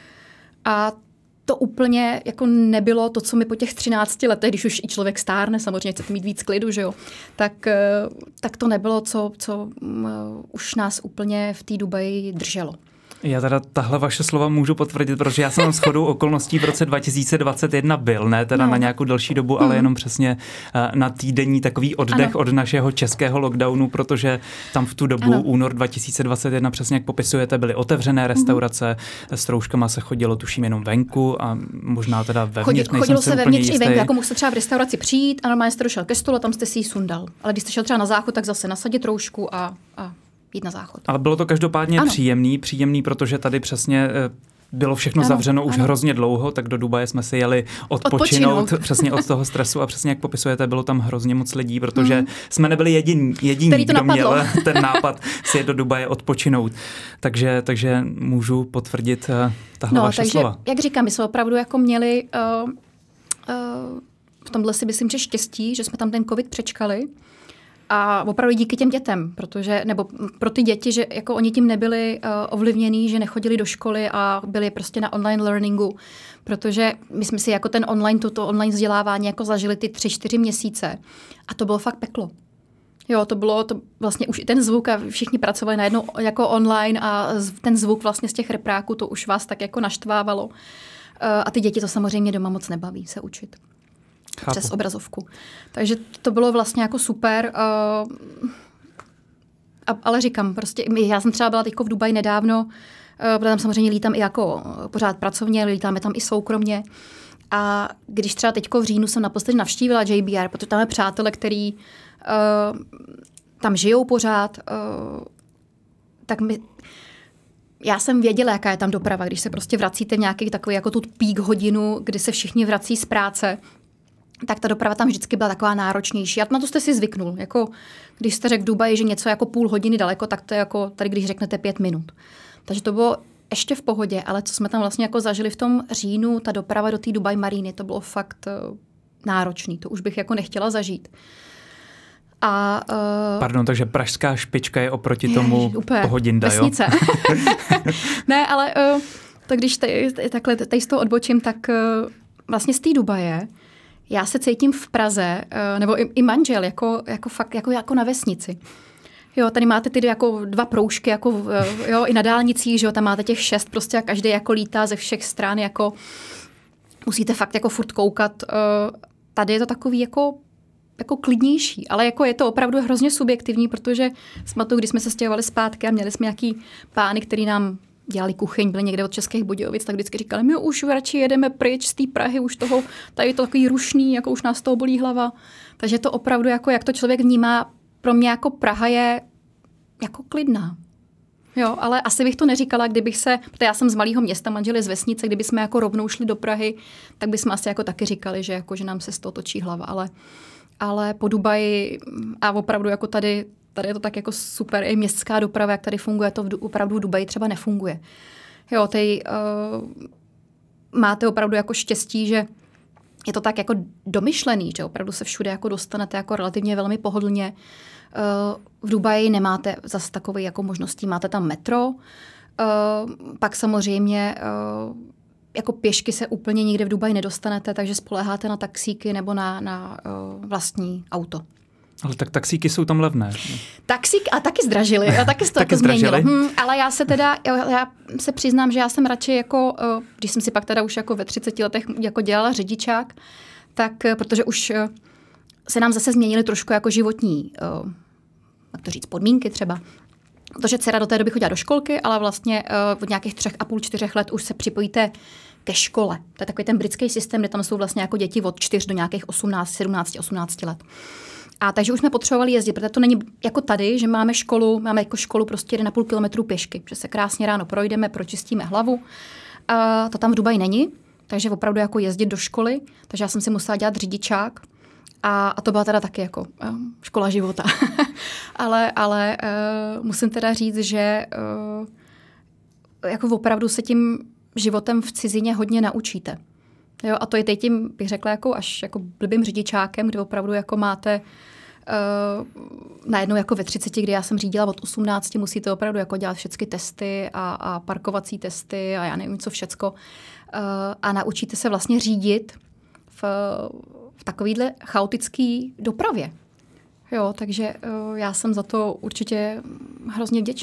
[SPEAKER 4] A to úplně jako nebylo to, co mi po těch 13 letech, když už i člověk stárne, samozřejmě chcete mít víc klidu, že jo, tak to nebylo, co už nás úplně v té Dubaji drželo.
[SPEAKER 3] Já teda tahle vaše slova můžu potvrdit, protože já jsem tam shodou okolností v roce 2021 byl, ne teda na nějakou delší dobu, ale jenom přesně na týdenní takový oddech od našeho českého lockdownu, protože tam v tu dobu únor 2021 přesně jak popisujete, byly otevřené restaurace, s rouškama se chodilo tuším jenom venku a možná teda vevnitř,
[SPEAKER 4] chodilo se vevnitř i venku, jako mohl se třeba v restauraci přijít a normálně jste došel ke stolu a tam jste si ji sundal. Ale když jste šel třeba na záchod, tak zase nasadit roušku a jít na záchod.
[SPEAKER 3] Ale bylo to každopádně příjemný, protože tady přesně bylo všechno zavřeno už hrozně dlouho, tak do Dubaje jsme si jeli odpočinout přesně od toho stresu a přesně jak popisujete, bylo tam hrozně moc lidí, protože jsme nebyli jediní, kdo měl ten nápad si jet do Dubaje odpočinout. Takže můžu potvrdit tahle vaše slova.
[SPEAKER 4] Jak říkám, my jsme opravdu jako měli v tomhle si myslím, že štěstí, že jsme tam ten covid přečkali. A opravdu díky těm dětem, nebo pro ty děti, že jako oni tím nebyli ovlivnění, že nechodili do školy a byli prostě na online learningu, protože my jsme si jako ten online, toto online vzdělávání jako zažili ty 3-4 měsíce a to bylo fakt peklo. Jo, to bylo to vlastně už i ten zvuk a všichni pracovali najednou jako online a ten zvuk vlastně z těch repráků, to už vás tak jako naštvávalo. A ty děti to samozřejmě doma moc nebaví se učit.
[SPEAKER 3] Chápu.
[SPEAKER 4] Přes obrazovku. Takže to bylo vlastně jako super. Ale říkám, prostě já jsem třeba byla teďko v Dubaji nedávno, protože tam samozřejmě lítám i jako pořád pracovně, lítáme tam i soukromně. A když třeba teďko v říjnu jsem naposledy navštívila JBR, protože tam je přátelé, který tam žijou pořád, tak já jsem věděla, jaká je tam doprava, když se prostě vracíte v nějaký takový jako tu peak hodinu, kdy se všichni vrací z práce, tak ta doprava tam vždycky byla taková náročnější. A na to jste si zvyknul. Jako, když jste řekl Dubaji, že něco jako půl hodiny daleko, tak to je jako tady, když řeknete 5 minut. Takže to bylo ještě v pohodě, ale co jsme tam vlastně jako zažili v tom říjnu, ta doprava do té Dubai Mariny, to bylo fakt náročný. To už bych jako nechtěla zažít.
[SPEAKER 3] Pardon, takže pražská špička je oproti tomu pohodinda,
[SPEAKER 4] vesnice. Ne, ale to když takhle tady z toho odbočím, tak vlastně z té Dubaje já se cítím v Praze, nebo i manžel, jako fakt jako na vesnici. Jo, tady máte ty jako 2 proužky, jako, jo, i na dálnicích, že jo, tam máte těch 6 prostě a každý jako lítá ze všech stran, jako musíte fakt jako furt koukat. Tady je to takový jako klidnější, ale jako je to opravdu hrozně subjektivní, protože jsme to, když jsme se stěhovali zpátky a měli jsme nějaký pány, který nám dělali kuchyň, byli někde od Českých Budějovic, tak vždycky říkali, my už radši jedeme pryč z té Prahy, už toho, tady je to takový rušný, jako už nás toho bolí hlava. Takže to opravdu, jako jak to člověk vnímá, pro mě jako Praha je jako klidná. Jo, ale asi bych to neříkala, protože já jsem z malého města, manžel je z vesnice, kdyby jsme jako rovnou šli do Prahy, tak bychom asi jako taky říkali, že nám se z toho točí hlava, ale po Dubaji a opravdu jako tady je to tak jako super, i městská doprava, jak tady funguje, to opravdu v Dubaji třeba nefunguje. Jo, máte opravdu jako štěstí, že je to tak jako domyšlený, že opravdu se všude jako dostanete jako relativně velmi pohodlně. V Dubaji nemáte zase takové jako možností, máte tam metro, pak samozřejmě jako pěšky se úplně nikde v Dubaji nedostanete, takže spoléháte na taxíky nebo na vlastní auto.
[SPEAKER 3] Ale tak taxíky jsou tam levné.
[SPEAKER 4] Taxík a taky zdražily. A taky se to jako změnilo. Ale já se přiznám, že já jsem radši jako, když jsem si pak teda už jako ve 30 letech jako dělala řidičák, tak protože už se nám zase změnily trošku jako životní, jak to říct, podmínky třeba. Protože dcera do té doby chodila do školky, ale vlastně od nějakých 3,5-4 let už se připojíte ke škole. To je takový ten britský systém, kde tam jsou vlastně jako děti od 4 do nějakých 17-18 let. A takže už jsme potřebovali jezdit, protože to není jako tady, že máme jako školu prostě 1,5 kilometru pěšky, že se krásně ráno projdeme, pročistíme hlavu. A to tam v Dubaji není, takže opravdu jako jezdit do školy, takže já jsem si musela dělat řidičák a to byla teda taky jako škola života. ale musím teda říct, že jako opravdu se tím životem v cizině hodně naučíte. Jo, a to je teď tím, bych řekla, jako až jako blbým řidičákem, kde opravdu jako máte najednou jako ve 30, kdy já jsem řídila od 18, musíte opravdu jako dělat všechny testy a parkovací testy a já nevím co všecko. A naučíte se vlastně řídit v takovýhle chaotický dopravě. Jo, takže já jsem za to určitě hrozně vděčná.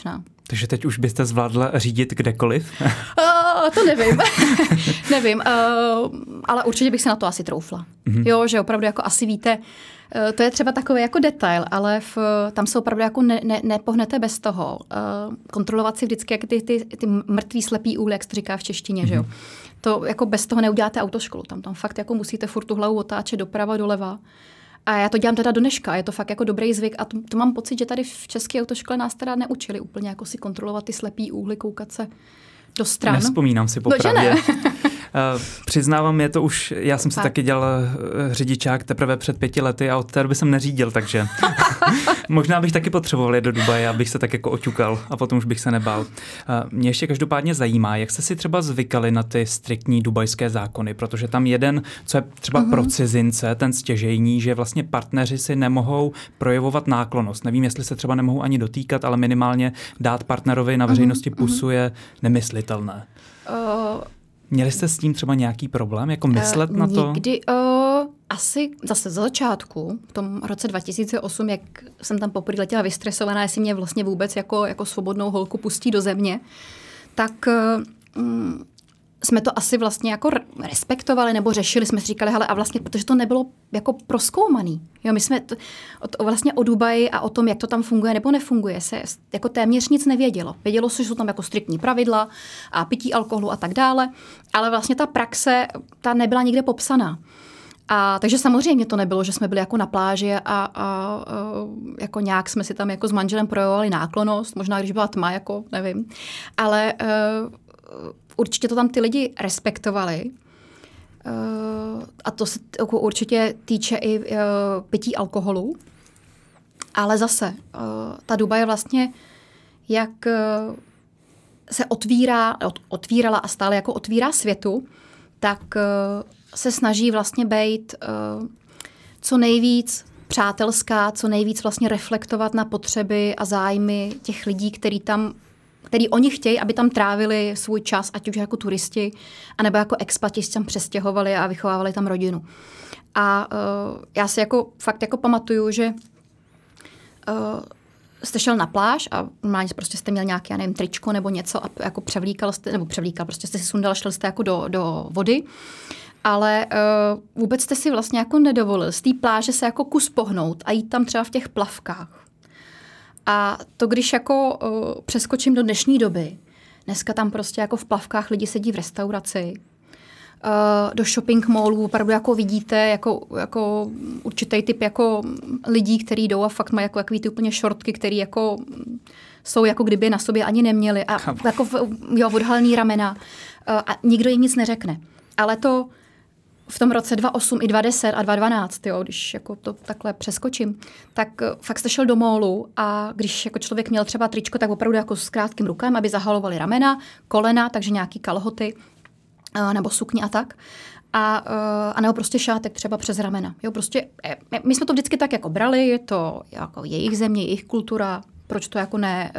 [SPEAKER 3] Takže teď už byste zvládla řídit kdekoliv?
[SPEAKER 4] To nevím. Nevím, ale určitě bych se na to asi troufla. Jo, že opravdu jako asi víte, to je třeba takový jako detail, ale tam se opravdu jako nepohnete bez toho. Kontrolovat si vždycky jak ty mrtvý slepý úly, jak se to říká v češtině, že jo. To jako bez toho neuděláte autoškolu. Tam fakt jako musíte furt tu hlavu otáčet doprava, doleva. A já to dělám teda do dneška, je to fakt jako dobrý zvyk a to mám pocit, že tady v české autoškole nás teda neučili úplně jako si kontrolovat ty slepý úhly, koukat se do stran.
[SPEAKER 3] Nevzpomínám si popravdě. Přiznávám, je to už, já jsem si taky dělal řidičák teprve před 5 lety a od té doby jsem neřídil, takže možná bych taky potřeboval jít do Dubaje, abych se tak jako oťukal a potom už bych se nebál. Mě ještě každopádně zajímá, jak jste si třeba zvykali na ty striktní dubajské zákony, protože tam jeden, co je třeba pro cizince, ten stěžejní, že vlastně partneři si nemohou projevovat náklonnost. Nevím, jestli se třeba nemohou ani dotýkat, ale minimálně dát partnerovi na veřejnosti pusu je nemyslitelné. Měli jste s tím třeba nějaký problém, jako myslet na to?
[SPEAKER 4] Nikdy, asi zase za začátku, v tom roce 2008, jak jsem tam poprvé letěla vystresovaná, jestli mě vlastně vůbec jako svobodnou holku pustí do země, tak jsme to asi vlastně jako respektovali nebo řešili, jsme si říkali, hele, a vlastně, protože to nebylo jako prozkoumaný. Jo, my jsme vlastně o Dubaji a o tom, jak to tam funguje nebo nefunguje, se jako téměř nic nevědělo. Vědělo se, že jsou tam jako striktní pravidla a pití alkoholu a tak dále, ale vlastně ta praxe, ta nebyla nikde popsaná. Takže samozřejmě to nebylo, že jsme byli jako na pláži a jako nějak jsme si tam jako s manželem projevovali náklonnost, možná když byla tma, jako nevím, ale určitě to tam ty lidi respektovali a to se určitě týče i pití alkoholu, ale zase ta Dubaj je vlastně, jak se otvírala a stále jako otvírá světu, tak se snaží vlastně být co nejvíc přátelská, co nejvíc vlastně reflektovat na potřeby a zájmy těch lidí, který oni chtějí, aby tam trávili svůj čas, ať už jako turisti, anebo jako expati se tam přestěhovali a vychovávali tam rodinu. A já si jako fakt jako pamatuju, že jste šel na pláž a normálně prostě jste měl nějaké, já nevím, tričko nebo něco a jako převlíkal, prostě jste si sundal, šel jste jako do vody, ale vůbec jste si vlastně jako nedovolil z té pláže se jako kus pohnout a jít tam třeba v těch plavkách. A to, když jako přeskočím do dnešní doby, dneska tam prostě jako v plavkách lidi sedí v restauraci, do shopping mallů opravdu jako vidíte jako určitý typ jako lidí, kteří jdou a fakt mají jako takový ty úplně šortky, který jako jsou jako kdyby na sobě ani neměli a jako odhalený ramena a nikdo jim nic neřekne. Ale to v tom roce 2008 i 2010 a 2012, jo, když jako to takhle přeskočím, tak fakt jste šel do mallu a když jako člověk měl třeba tričko, tak opravdu jako s krátkým rukem, aby zahalovali ramena, kolena, takže nějaký kalhoty nebo sukně a tak. A nebo prostě šátek třeba přes ramena. Jo, prostě my jsme to vždycky tak jako brali, je to jako jejich země, jejich kultura, proč to jako ne,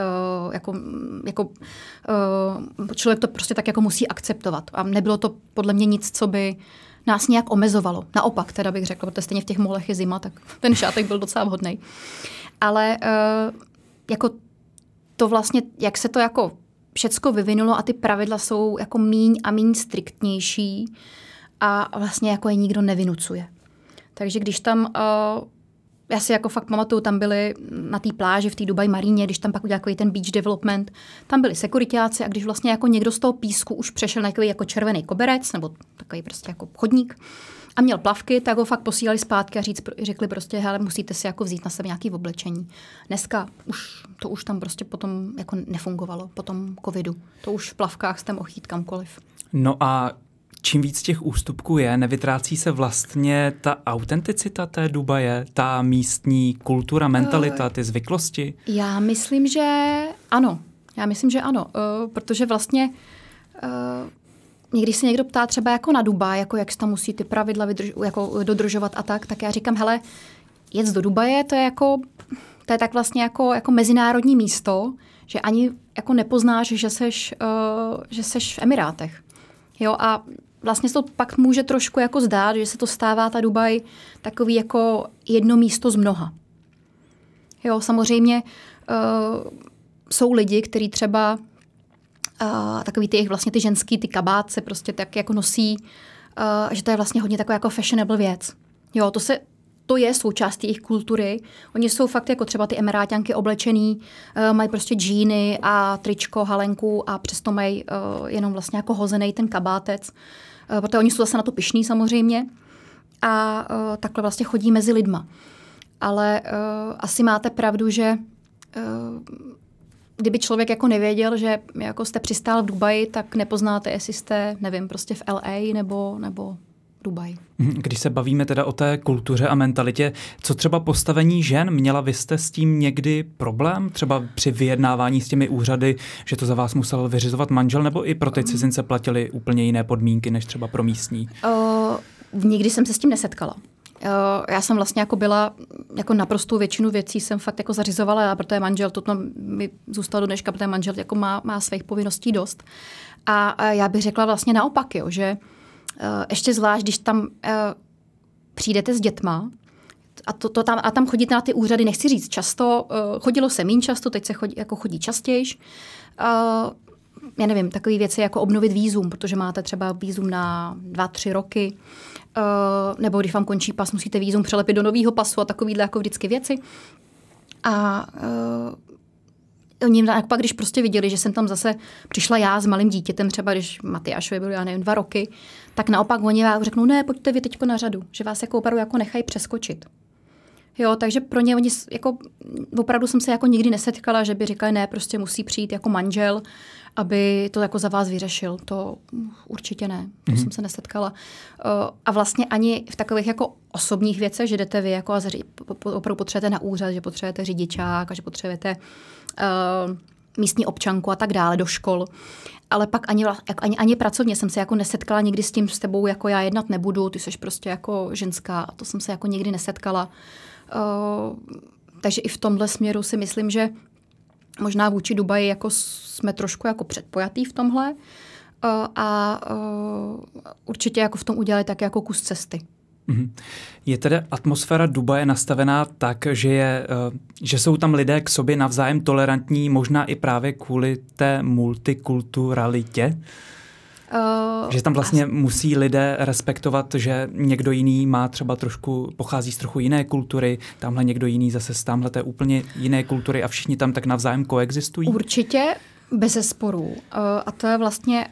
[SPEAKER 4] člověk to prostě tak jako musí akceptovat. A nebylo to podle mě nic, co by nás nějak omezovalo. Naopak, teda bych řekla, protože stejně v těch molech je zima, tak ten šátek byl docela vhodný. Ale jako to vlastně, jak se to jako všecko vyvinulo a ty pravidla jsou jako míň a míň striktnější a vlastně jako je nikdo nevynucuje. Takže když tam, já si jako fakt pamatuju, tam byli na té pláži v té Dubai Maríně, když tam pak udělal takový ten beach development, tam byli sekuritáci a když vlastně jako někdo z toho písku už přešel na takový jako červený koberec nebo takový prostě jako chodník a měl plavky, tak ho fakt posílali zpátky a řekli prostě, hele, musíte si jako vzít na sebe nějaké oblečení. Dneska to už tam prostě potom jako nefungovalo, po tom covidu. To už v plavkách jste mohl jít kamkoliv.
[SPEAKER 3] No a čím víc těch ústupků je, nevytrácí se vlastně ta autenticita té Dubaje, ta místní kultura, mentalita, ty zvyklosti? Já myslím, že ano. Protože vlastně když se někdo ptá třeba jako na Dubaj, jako jak se tam musí ty pravidla jako dodržovat a tak já říkám, hele, jet do Dubaje, to je tak vlastně jako mezinárodní místo, že ani jako nepoznáš, že seš v Emirátech. Jo, a vlastně se to pak může trošku jako zdát, že se to stává ta Dubaj takový jako jedno místo z mnoha. Jo, samozřejmě
[SPEAKER 4] jsou lidi, kteří třeba takový ty vlastně ty ženský, ty kabátce prostě tak jako nosí, že to je vlastně hodně taková jako fashionable věc. Jo, to je součástí jejich kultury. Oni jsou fakt jako třeba ty Emiráťanky oblečený, mají prostě džíny a tričko, halenku a přesto mají jenom vlastně jako hozený ten kabátec. Protože oni jsou zase na to pyšní samozřejmě a takhle vlastně chodí mezi lidma. Ale asi máte pravdu, že kdyby člověk jako nevěděl, že jako jste přistál v Dubaji, tak nepoznáte, jestli jste, nevím, prostě v LA nebo Dubaj.
[SPEAKER 3] Když se bavíme teda o té kultuře a mentalitě, co třeba postavení žen, měla vy jste s tím někdy problém? Třeba při vyjednávání s těmi úřady, že to za vás musel vyřizovat manžel, nebo i pro ty cizince platily úplně jiné podmínky, než třeba pro místní?
[SPEAKER 4] Nikdy jsem se s tím nesetkala. Já jsem vlastně jako byla, jako naprostou většinu věcí jsem fakt jako zařizovala, a protože manžel, to mi zůstalo do dneška, protože manžel jako má svých povinností dost. A já bych řekla vlastně naopak, jo, že ještě zvlášť, když tam přijdete s dětma a tam chodíte na ty úřady, nechci říct často, chodilo se míň často, teď se chodí častějš. Já nevím, takové věci jako obnovit vízum, protože máte třeba vízum na 2-3 roky, nebo když vám končí pas, musíte vízum přelepit do nového pasu a takovýhle jako vždycky věci. A oni pak, když prostě viděli, že jsem tam zase přišla já s malým dítětem, třeba když Matyášovi bylo, já nevím, 2 roky, tak naopak oni vám řeknou, ne, pojďte vy teďko na řadu, že vás jako opravdu jako nechají přeskočit. Jo, takže pro ně oni jako, opravdu jsem se jako nikdy nesetkala, že by říkali, ne, prostě musí přijít jako manžel, aby to jako za vás vyřešil. To určitě ne, to jsem se nesetkala. A vlastně ani v takových jako osobních věcech, že jdete vy jako a opravdu potřebujete na úřad, že potřebujete řidičák a že potřebujete místní občanku a tak dále do škol. Ale pak ani pracovně jsem se jako nesetkala nikdy s tím, s tebou jako já jednat nebudu, ty jsi prostě jako ženská, a to jsem se jako nikdy nesetkala. Takže i v tomhle směru si myslím, že možná vůči Dubaji jako jsme trošku jako předpojatý v tomhle a určitě jako v tom udělali tak jako kus cesty.
[SPEAKER 3] Je tedy atmosféra Dubaje nastavená tak, že jsou tam lidé k sobě navzájem tolerantní, možná i právě kvůli té multikulturalitě? Že tam vlastně musí lidé respektovat, že někdo jiný má třeba pochází z trochu jiné kultury, tamhle někdo jiný zase z tamhleté úplně jiné kultury a všichni tam tak navzájem koexistují? Určitě,
[SPEAKER 4] bezesporu. A to je vlastně,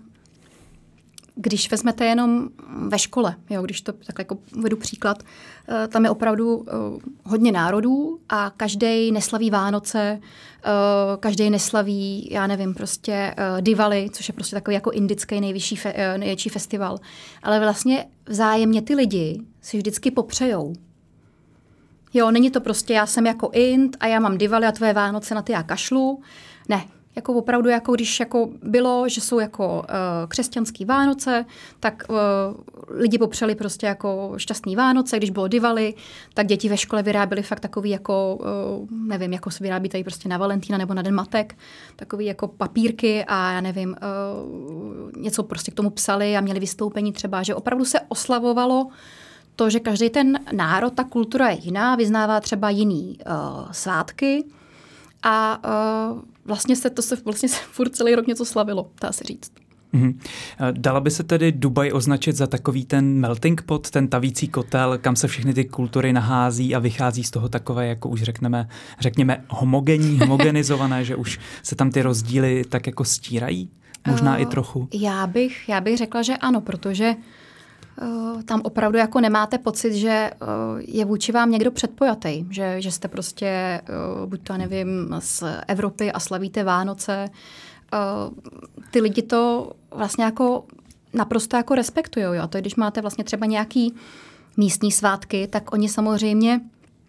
[SPEAKER 4] když vezmete jenom ve škole, jo, když to takhle jako uvedu příklad, tam je opravdu hodně národů a každý neslaví Vánoce, každý neslaví, já nevím, prostě Diwali, což je prostě takový jako indický největší festival. Ale vlastně vzájemně ty lidi si vždycky popřejou. Jo, není to prostě já jsem jako Ind a já mám Diwali a tvoje Vánoce na ty já kašlu. Ne. Jako opravdu, jako když jako bylo, že jsou jako křesťanský Vánoce, tak lidi popřeli prostě jako šťastný Vánoce, když bylo Diwali, tak děti ve škole vyráběly fakt takový jako, nevím, jako se vyrábí tady prostě na Valentína nebo na Den matek, takový jako papírky a já nevím, něco prostě k tomu psali a měli vystoupení třeba, že opravdu se oslavovalo to, že každý ten národ, ta kultura je jiná, vyznává třeba jiný svátky a vlastně se furt celý rok něco slavilo, dá se říct.
[SPEAKER 3] Dala by se tedy Dubaj označit za takový ten melting pot, ten tavící kotel, kam se všechny ty kultury nahází a vychází z toho takové, jako už řekněme homogenizované, že už se tam ty rozdíly tak jako stírají? Možná i trochu?
[SPEAKER 4] Já bych řekla, že ano, protože tam opravdu jako nemáte pocit, že je vůči vám někdo předpojatý, že jste prostě, buď to nevím, z Evropy a slavíte Vánoce. Ty lidi to vlastně jako naprosto jako respektujou. Jo? A to je, když máte vlastně třeba nějaký místní svátky, tak oni samozřejmě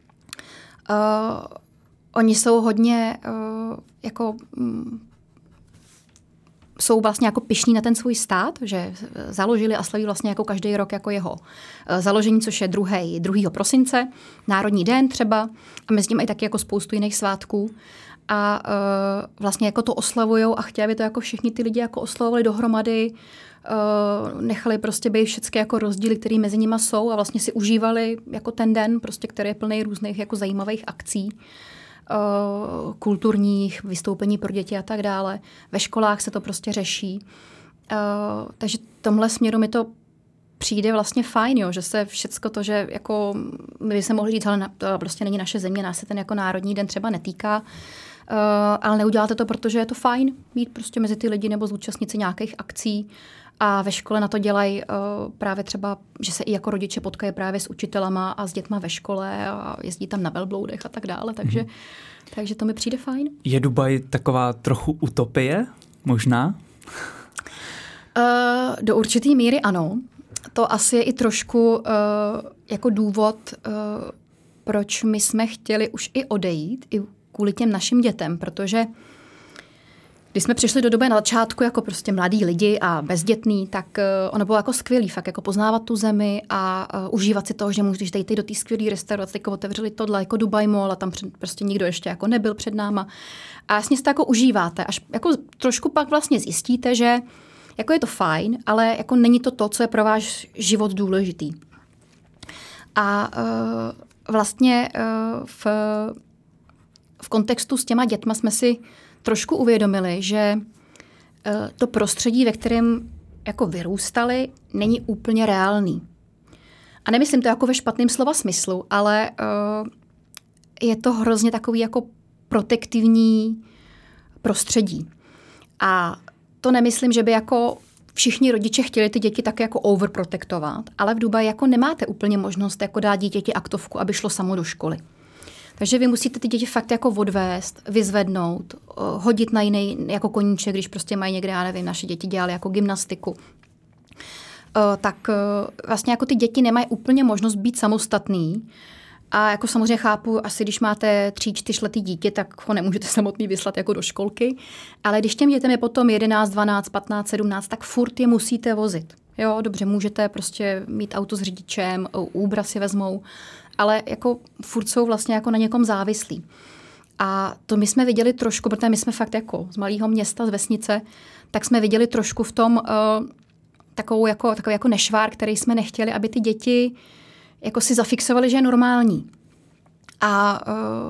[SPEAKER 4] oni jsou hodně jako jsou vlastně jako pyšní na ten svůj stát, že založili a slaví vlastně jako každý rok jako jeho založení, což je 2. prosince, Národní den třeba, a mezi tím i taky jako spoustu jiných svátků. A vlastně jako to oslavujou a chtěli by to jako všichni ty lidi jako oslavovali dohromady, nechali prostě být všechny jako rozdíly, které mezi nimi jsou a vlastně si užívali jako ten den, prostě, který je plný různých jako zajímavých akcí. kulturních vystoupení pro děti a tak dále. Ve školách se to prostě řeší. Takže v tomhle směru mi to přijde vlastně fajn, jo, že se všecko to, že jako my bychom mohli říct, ale to prostě není naše země, nás se ten jako národní den třeba netýká, ale neuděláte to, protože je to fajn být prostě mezi ty lidi nebo zúčastnit se nějakých akcí a ve škole na to dělají právě třeba, že se i jako rodiče potkají právě s učitelama a s dětma ve škole a jezdí tam na velbloudech a tak dále, takže to mi přijde fajn.
[SPEAKER 3] Je Dubaj taková trochu utopie, možná?
[SPEAKER 4] Do určitý míry ano. To asi je i trošku jako důvod, proč my jsme chtěli už i odejít, i kvůli těm našim dětem, protože když jsme přišli do Dubaje na začátku jako prostě mladí lidi a bezdětní, tak ono bylo jako skvělý, fakt jako poznávat tu zemi a užívat si toho, že můžeš jít do té skvělé restaurace, jako otevřeli tohle jako Dubai Mall a tam prostě nikdo ještě jako nebyl před náma. A jasně si to jako užíváte, až jako trošku pak vlastně zjistíte, že jako je to fajn, ale jako není to, co je pro váš život důležitý. A vlastně v kontextu s těma dětma jsme si trošku uvědomili, že to prostředí, ve kterém jako vyrůstali, není úplně reálný. A nemyslím to jako ve špatném slova smyslu, ale je to hrozně takový jako protektivní prostředí. A to nemyslím, že by jako všichni rodiče chtěli ty děti tak jako overprotektovat, ale v Dubaji jako nemáte úplně možnost jako dát dítěti aktovku, aby šlo samo do školy. Takže vy musíte ty děti fakt jako odvést, vyzvednout, hodit na jiný jako koníček, když prostě mají někde, já nevím, naše děti dělali jako gymnastiku. Tak vlastně jako ty děti nemají úplně možnost být samostatný. A jako samozřejmě chápu, asi když máte 3-4letý dítě, tak ho nemůžete samotný vyslat jako do školky. Ale když těm dětem je potom 11, 12, 15, 17, tak furt je musíte vozit. Jo, dobře, můžete prostě mít auto s řidičem, Uber si vezmou, ale jako furt jsou vlastně jako na někom závislí. A to my jsme viděli trošku, protože my jsme fakt jako z malého města, z vesnice, tak jsme viděli trošku v tom takový jako nešvár, který jsme nechtěli, aby ty děti jako si zafixovali, že je normální. A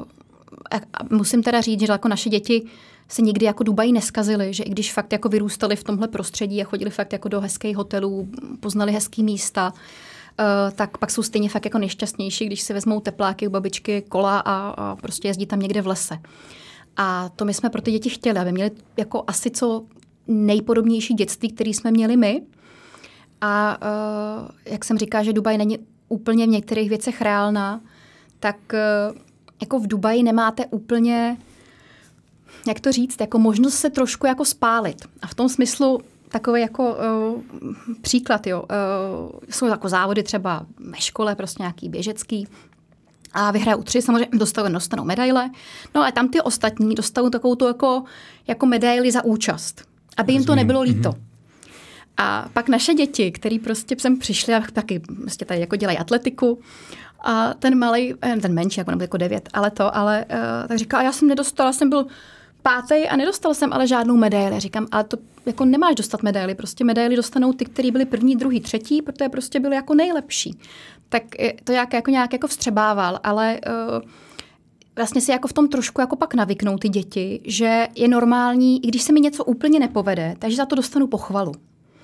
[SPEAKER 4] musím teda říct, že jako naše děti se nikdy jako Dubaji neskazily, že i když fakt jako vyrůstali v tomhle prostředí a chodili fakt jako do hezkých hotelů, poznali hezký místa, tak pak jsou stejně fakt jako nejšťastnější, když si vezmou tepláky u babičky, kola a prostě jezdí tam někde v lese. A to my jsme pro ty děti chtěli, aby měli jako asi co nejpodobnější dětství, který jsme měli my. A jak jsem říká, že Dubaj není úplně v některých věcech reálná, tak jako v Dubaji nemáte úplně, jak to říct, jako možnost se trošku jako spálit. A v tom smyslu takový jako příklad, jo. Jsou jako závody třeba ve škole, prostě nějaký běžecký. A vyhrajou 3, samozřejmě dostanou medaile. No a tam ty ostatní dostanou takovou tu jako medaili za účast. Aby jim to nebylo líto. A pak naše děti, který prostě sem přišli a taky prostě tady jako dělají atletiku. A ten malej, ten menší, jako 9, ale tak říká, a já jsem nedostala, jsem byl 5. a nedostal jsem ale žádnou medaili. Říkám, ale to jako nemáš dostat medaili, prostě medaily dostanou ty, kteří byli 1., 2., 3., protože prostě byli jako nejlepší. Tak to jako nějak jako vstřebával, ale vlastně si jako v tom trošku jako pak navyknou ty děti, že je normální, i když se mi něco úplně nepovede, takže za to dostanu pochvalu.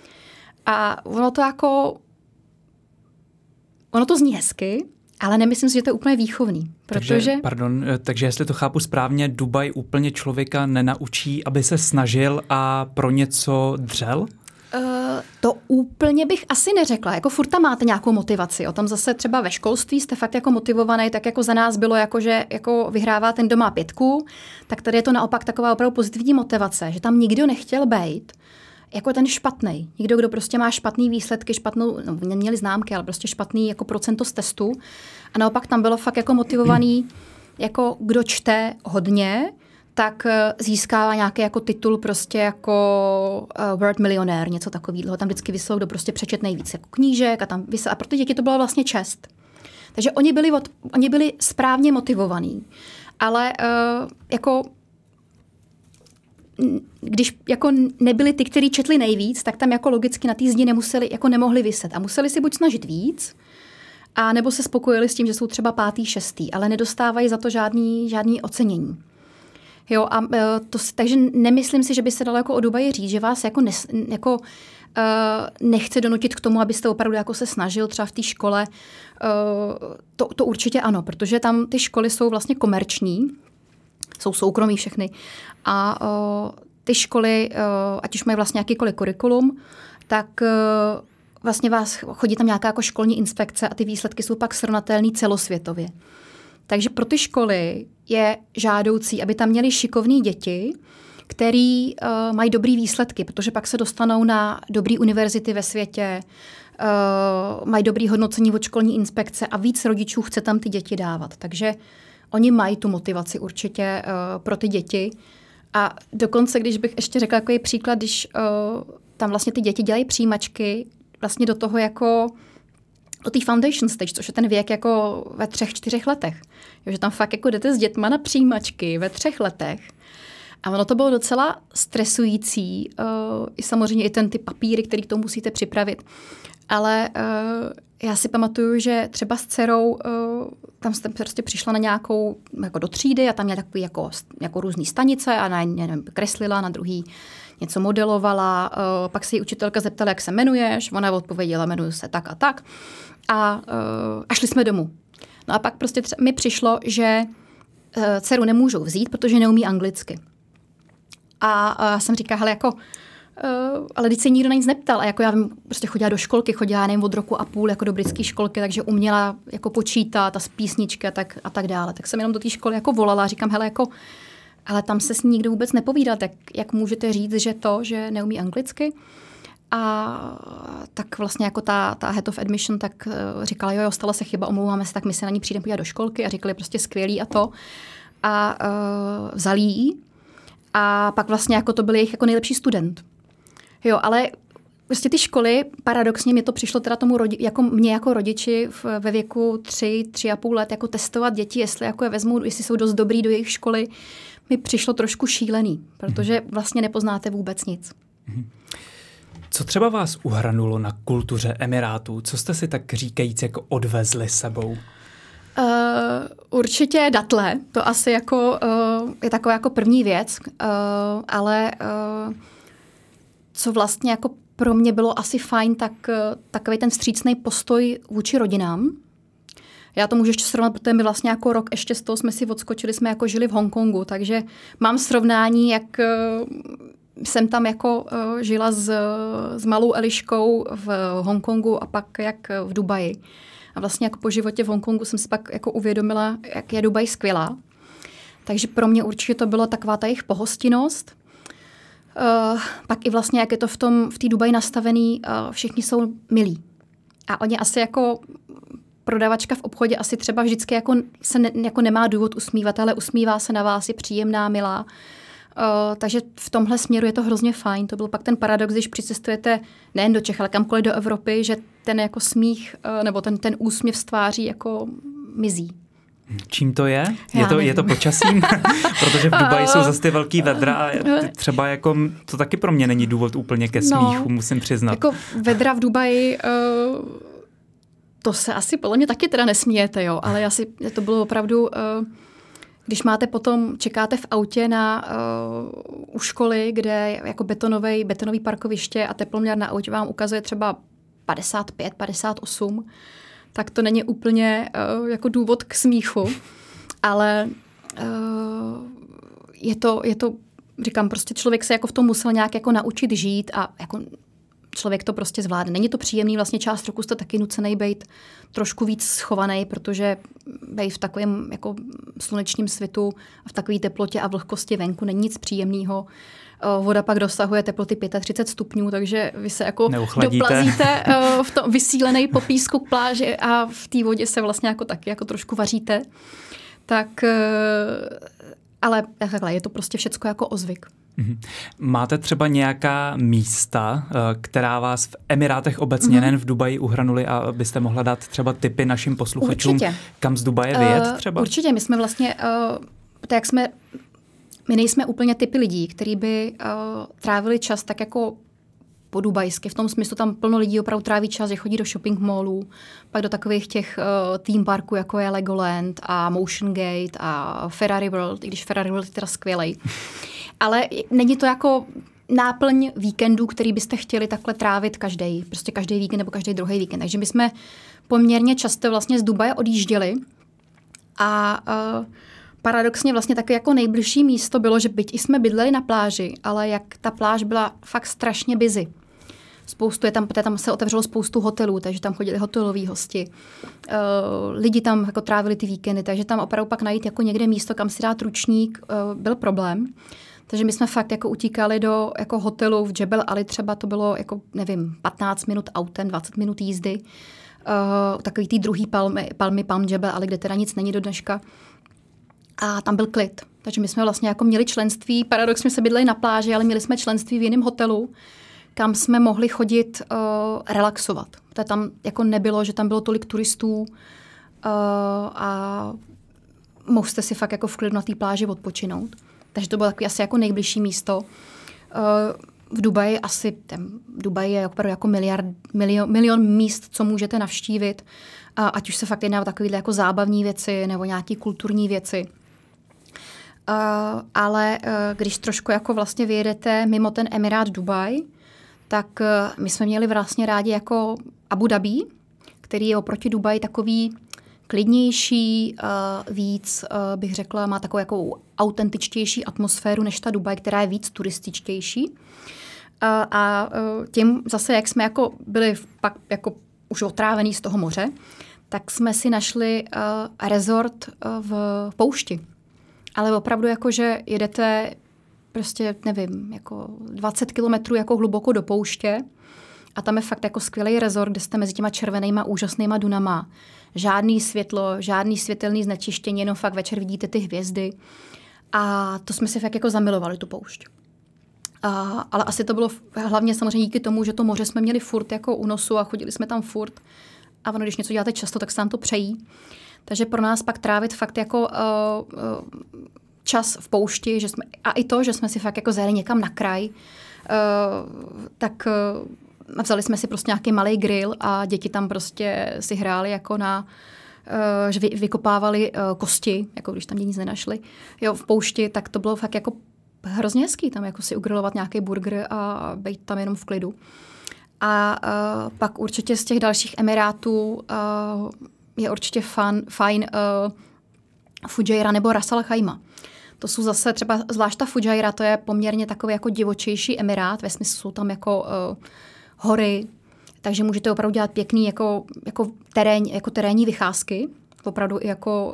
[SPEAKER 4] A ono to zní hezky, ale nemyslím si, že to je úplně výchovný. Protože...
[SPEAKER 3] Takže jestli to chápu správně, Dubaj úplně člověka nenaučí, aby se snažil a pro něco dřel?
[SPEAKER 4] To úplně bych asi neřekla. Jako furt tam máte nějakou motivaci. O tom zase třeba ve školství jste fakt jako motivovaný, tak jako za nás bylo, jako, že jako vyhrává ten, kdo má 5, tak tady je to naopak taková opravdu pozitivní motivace, že tam nikdo nechtěl bejt jako ten špatnej. Někdo, kdo prostě má špatný výsledky, neměli známky, ale prostě špatný jako procento z testu. A naopak tam bylo fakt jako motivovaný, jako kdo čte hodně, tak získává nějaký jako titul prostě jako world milionér, něco takového. Tam vždycky vyslou, kdo prostě přečet nejvíc jako knížek a pro ty děti to byla vlastně čest. Takže oni byli správně motivovaní. Ale jako když jako nebyli ty, kteří četli nejvíc, tak tam jako logicky na té zdi nemohli vyset. A museli si buď snažit víc, a nebo se spokojili s tím, že jsou třeba 5., 6., ale nedostávají za to žádný ocenění. Jo, a takže nemyslím si, že by se dalo jako o Dubaji říct, že vás nechce donutit k tomu, abyste opravdu jako se snažil třeba v té škole. To určitě ano, protože tam ty školy jsou vlastně komerční, jsou soukromí všechny. A ty školy, ať už mají vlastně jakýkoliv kurikulum, tak vlastně chodí tam nějaká jako školní inspekce a ty výsledky jsou pak srovnatelné celosvětově. Takže pro ty školy je žádoucí, aby tam měli šikovní děti, který mají dobrý výsledky, protože pak se dostanou na dobrý univerzity ve světě, mají dobrý hodnocení od školní inspekce a víc rodičů chce tam ty děti dávat. Takže oni mají tu motivaci určitě pro ty děti. A dokonce, když bych ještě řekla takový příklad, když tam vlastně ty děti dělají přijímačky vlastně do toho jako do té foundation stage, což je ten věk jako ve 3, 4 letech. Že tam fakt jako jdete s dětma na přijímačky ve 3 letech. A ono to bylo docela stresující. I samozřejmě i ty papíry, který to musíte připravit. Ale já si pamatuju, že třeba s dcerou tam jsem prostě přišla na nějakou jako do třídy a tam měla takový jako různý stanice a na jedné kreslila, na druhý něco modelovala. Pak se jí učitelka zeptala, jak se jmenuješ. Ona odpověděla, jmenuji se tak a tak. A šli jsme domů. No a pak prostě mi přišlo, že dceru nemůžou vzít, protože neumí anglicky. A jsem říkala, hele, jako, ale teď se nikdo na nic neptal. A jako já prostě chodila do školky, chodila nevím od roku a půl jako do britské školky, takže uměla jako počítat a z písničky a tak dále. Tak jsem jenom do té školy jako volala a říkám, hele, jako, ale tam se s ní nikdo vůbec nepovídal, tak jak můžete říct, že neumí anglicky? A tak vlastně jako ta head of admission tak říkala, jo, stala se chyba, omlouváme se, tak my se na ní přijdeme podívat do školky a říkali prostě skvělý a to. A vzali jí. A pak vlastně jako to byl jejich jako nejlepší student. Jo, ale prostě ty školy, paradoxně mi to přišlo teda tomu mě jako rodiči ve věku 3,5 let jako testovat děti, jestli jako je vezmou, jestli jsou dost dobrý do jejich školy, mi přišlo trošku šílený, protože vlastně nepoznáte vůbec nic.
[SPEAKER 3] Co třeba vás uhranulo na kultuře Emirátů? Co jste si tak říkajíc jako odvezli sebou?
[SPEAKER 4] Určitě datle, to asi jako, je taková jako první věc, ale co vlastně jako pro mě bylo asi fajn, tak takový ten vstřícný postoj vůči rodinám. Já to můžu ještě srovnat, protože my vlastně jako rok ještě z toho jsme si odskočili, jsme jako žili v Hongkongu, takže mám srovnání, jak jsem tam jako žila s malou Eliškou v Hongkongu a pak jak v Dubaji. A vlastně jako po životě v Hongkongu jsem si pak jako uvědomila, jak je Dubaj skvělá. Takže pro mě určitě to byla taková ta jejich pohostinnost. Pak i vlastně, jak je to v té Dubaji nastavený, všichni jsou milí. A oni asi jako prodavačka v obchodě asi třeba vždycky jako se jako nemá důvod usmívat, ale usmívá se na vás, je příjemná, milá. Takže v tomhle směru je to hrozně fajn. To byl pak ten paradox, když přicestujete nejen do Čech, ale kamkoliv do Evropy, že ten jako smích nebo ten úsměv z tváří jako mizí.
[SPEAKER 3] Čím to je? Je to počasím? Protože v Dubaji jsou zase ty velký vedra a třeba jako to taky pro mě není důvod úplně ke smíchu, musím přiznat.
[SPEAKER 4] Jako vedra v Dubaji, to se asi podle mě taky teda nesmějete, jo, ale to bylo opravdu... Když čekáte v autě u školy, kde jako betonový parkoviště a teploměr na autě vám ukazuje třeba 55, 58, tak to není úplně jako důvod k smíchu, ale je to, říkám, prostě člověk se jako v tom musel nějak jako naučit žít a jako člověk to prostě zvládne. Není to příjemný, vlastně část roku jste taky nucený být trošku víc schovaný, protože být v takovém jako slunečním světu a v takové teplotě a vlhkosti venku není nic příjemného. Voda pak dosahuje teploty 35 stupňů, takže vy se jako doplazíte v tom vysílený po písku k pláži a v té vodě se vlastně jako taky jako trošku vaříte. Tak, ale takhle, je to prostě všecko jako ozvyk.
[SPEAKER 3] Máte třeba nějaká místa, která vás v Emirátech obecně, nejen v Dubaji, uhranuli a byste mohla dát třeba tipy našim posluchačům, určitě, kam z Dubaje vyjet třeba?
[SPEAKER 4] Určitě, my jsme vlastně, my nejsme úplně typy lidí, kteří by trávili čas tak jako po dubajsky. V tom smyslu tam plno lidí opravdu tráví čas, že chodí do shopping mallů, pak do takových těch theme parků, jako je Legoland a Motion Gate a Ferrari World, i když Ferrari World je teda skvělej. Ale není to jako náplň víkendů, který byste chtěli takhle trávit prostě každý víkend nebo každý druhý víkend. Takže my jsme poměrně často vlastně z Dubaje odjížděli a paradoxně vlastně taky jako nejbližší místo bylo, že byť jsme bydleli na pláži, ale jak ta pláž byla fakt strašně busy. Tam se otevřelo spoustu hotelů, takže tam chodili hoteloví hosti. Lidi tam jako trávili ty víkendy, takže tam opravdu pak najít jako někde místo, kam si dát ručník, byl problém. Takže my jsme fakt jako utíkali do jako hotelu v Jebel Ali, třeba to bylo jako, nevím, 15 minut autem, 20 minut jízdy. Takový tý druhý Palm Jebel Ali, kde teda nic není do dneška. A tam byl klid. Takže my jsme vlastně jako měli členství, paradoxně se bydleli na pláži, ale měli jsme členství v jiném hotelu, kam jsme mohli chodit relaxovat. To tam jako nebylo, že tam bylo tolik turistů a mohli jste si fakt jako v klidu na té pláži odpočinout. Takže to bylo takový asi jako nejbližší místo. V Dubaji Dubaj je opravdu jako milion míst, co můžete navštívit, ať už se fakt jedná o takovéhle jako zábavní věci nebo nějaké kulturní věci. Ale když trošku jako vlastně vyjedete mimo ten emirát Dubaj, tak my jsme měli vlastně rádi jako Abu Dhabi, který je oproti Dubaji takový klidnější, víc, bych řekla, má takovou jako autentičtější atmosféru než ta Dubaj, která je víc turističtější. A tím zase, jak jsme jako byli pak jako už otrávení z toho moře, tak jsme si našli resort v poušti. Ale opravdu jako, že jedete prostě, nevím, jako 20 kilometrů jako hluboko do pouště a tam je fakt jako skvělý resort, kde jste mezi těma červenýma úžasnýma dunama. Žádný světlo, žádný světelný znečištění, jenom fakt večer vidíte ty hvězdy. A to jsme si fakt jako zamilovali, tu poušť. Ale asi to bylo hlavně samozřejmě díky tomu, že to moře jsme měli furt jako u nosu a chodili jsme tam furt. A ono, když něco děláte často, tak se nám to přejí. Takže pro nás pak trávit fakt jako čas v poušti, a i to, že jsme si fakt jako zajeli někam na kraj, tak vzali jsme si prostě nějaký malý grill a děti tam prostě si hráli jako že vykopávali kosti, jako když tam nic nenašli, v poušti, tak to bylo fakt jako hrozně hezký tam jako si ugrilovat nějaký burger a být tam jenom v klidu. A pak určitě z těch dalších emirátů je určitě fajn Fujairah nebo Ras Al Khaimah. To jsou zase třeba, zvlášť ta Fujairah, to je poměrně takový jako divočejší emirát, ve smyslu jsou tam jako hory, takže můžete opravdu dělat pěkný jako terénní vycházky, opravdu i jako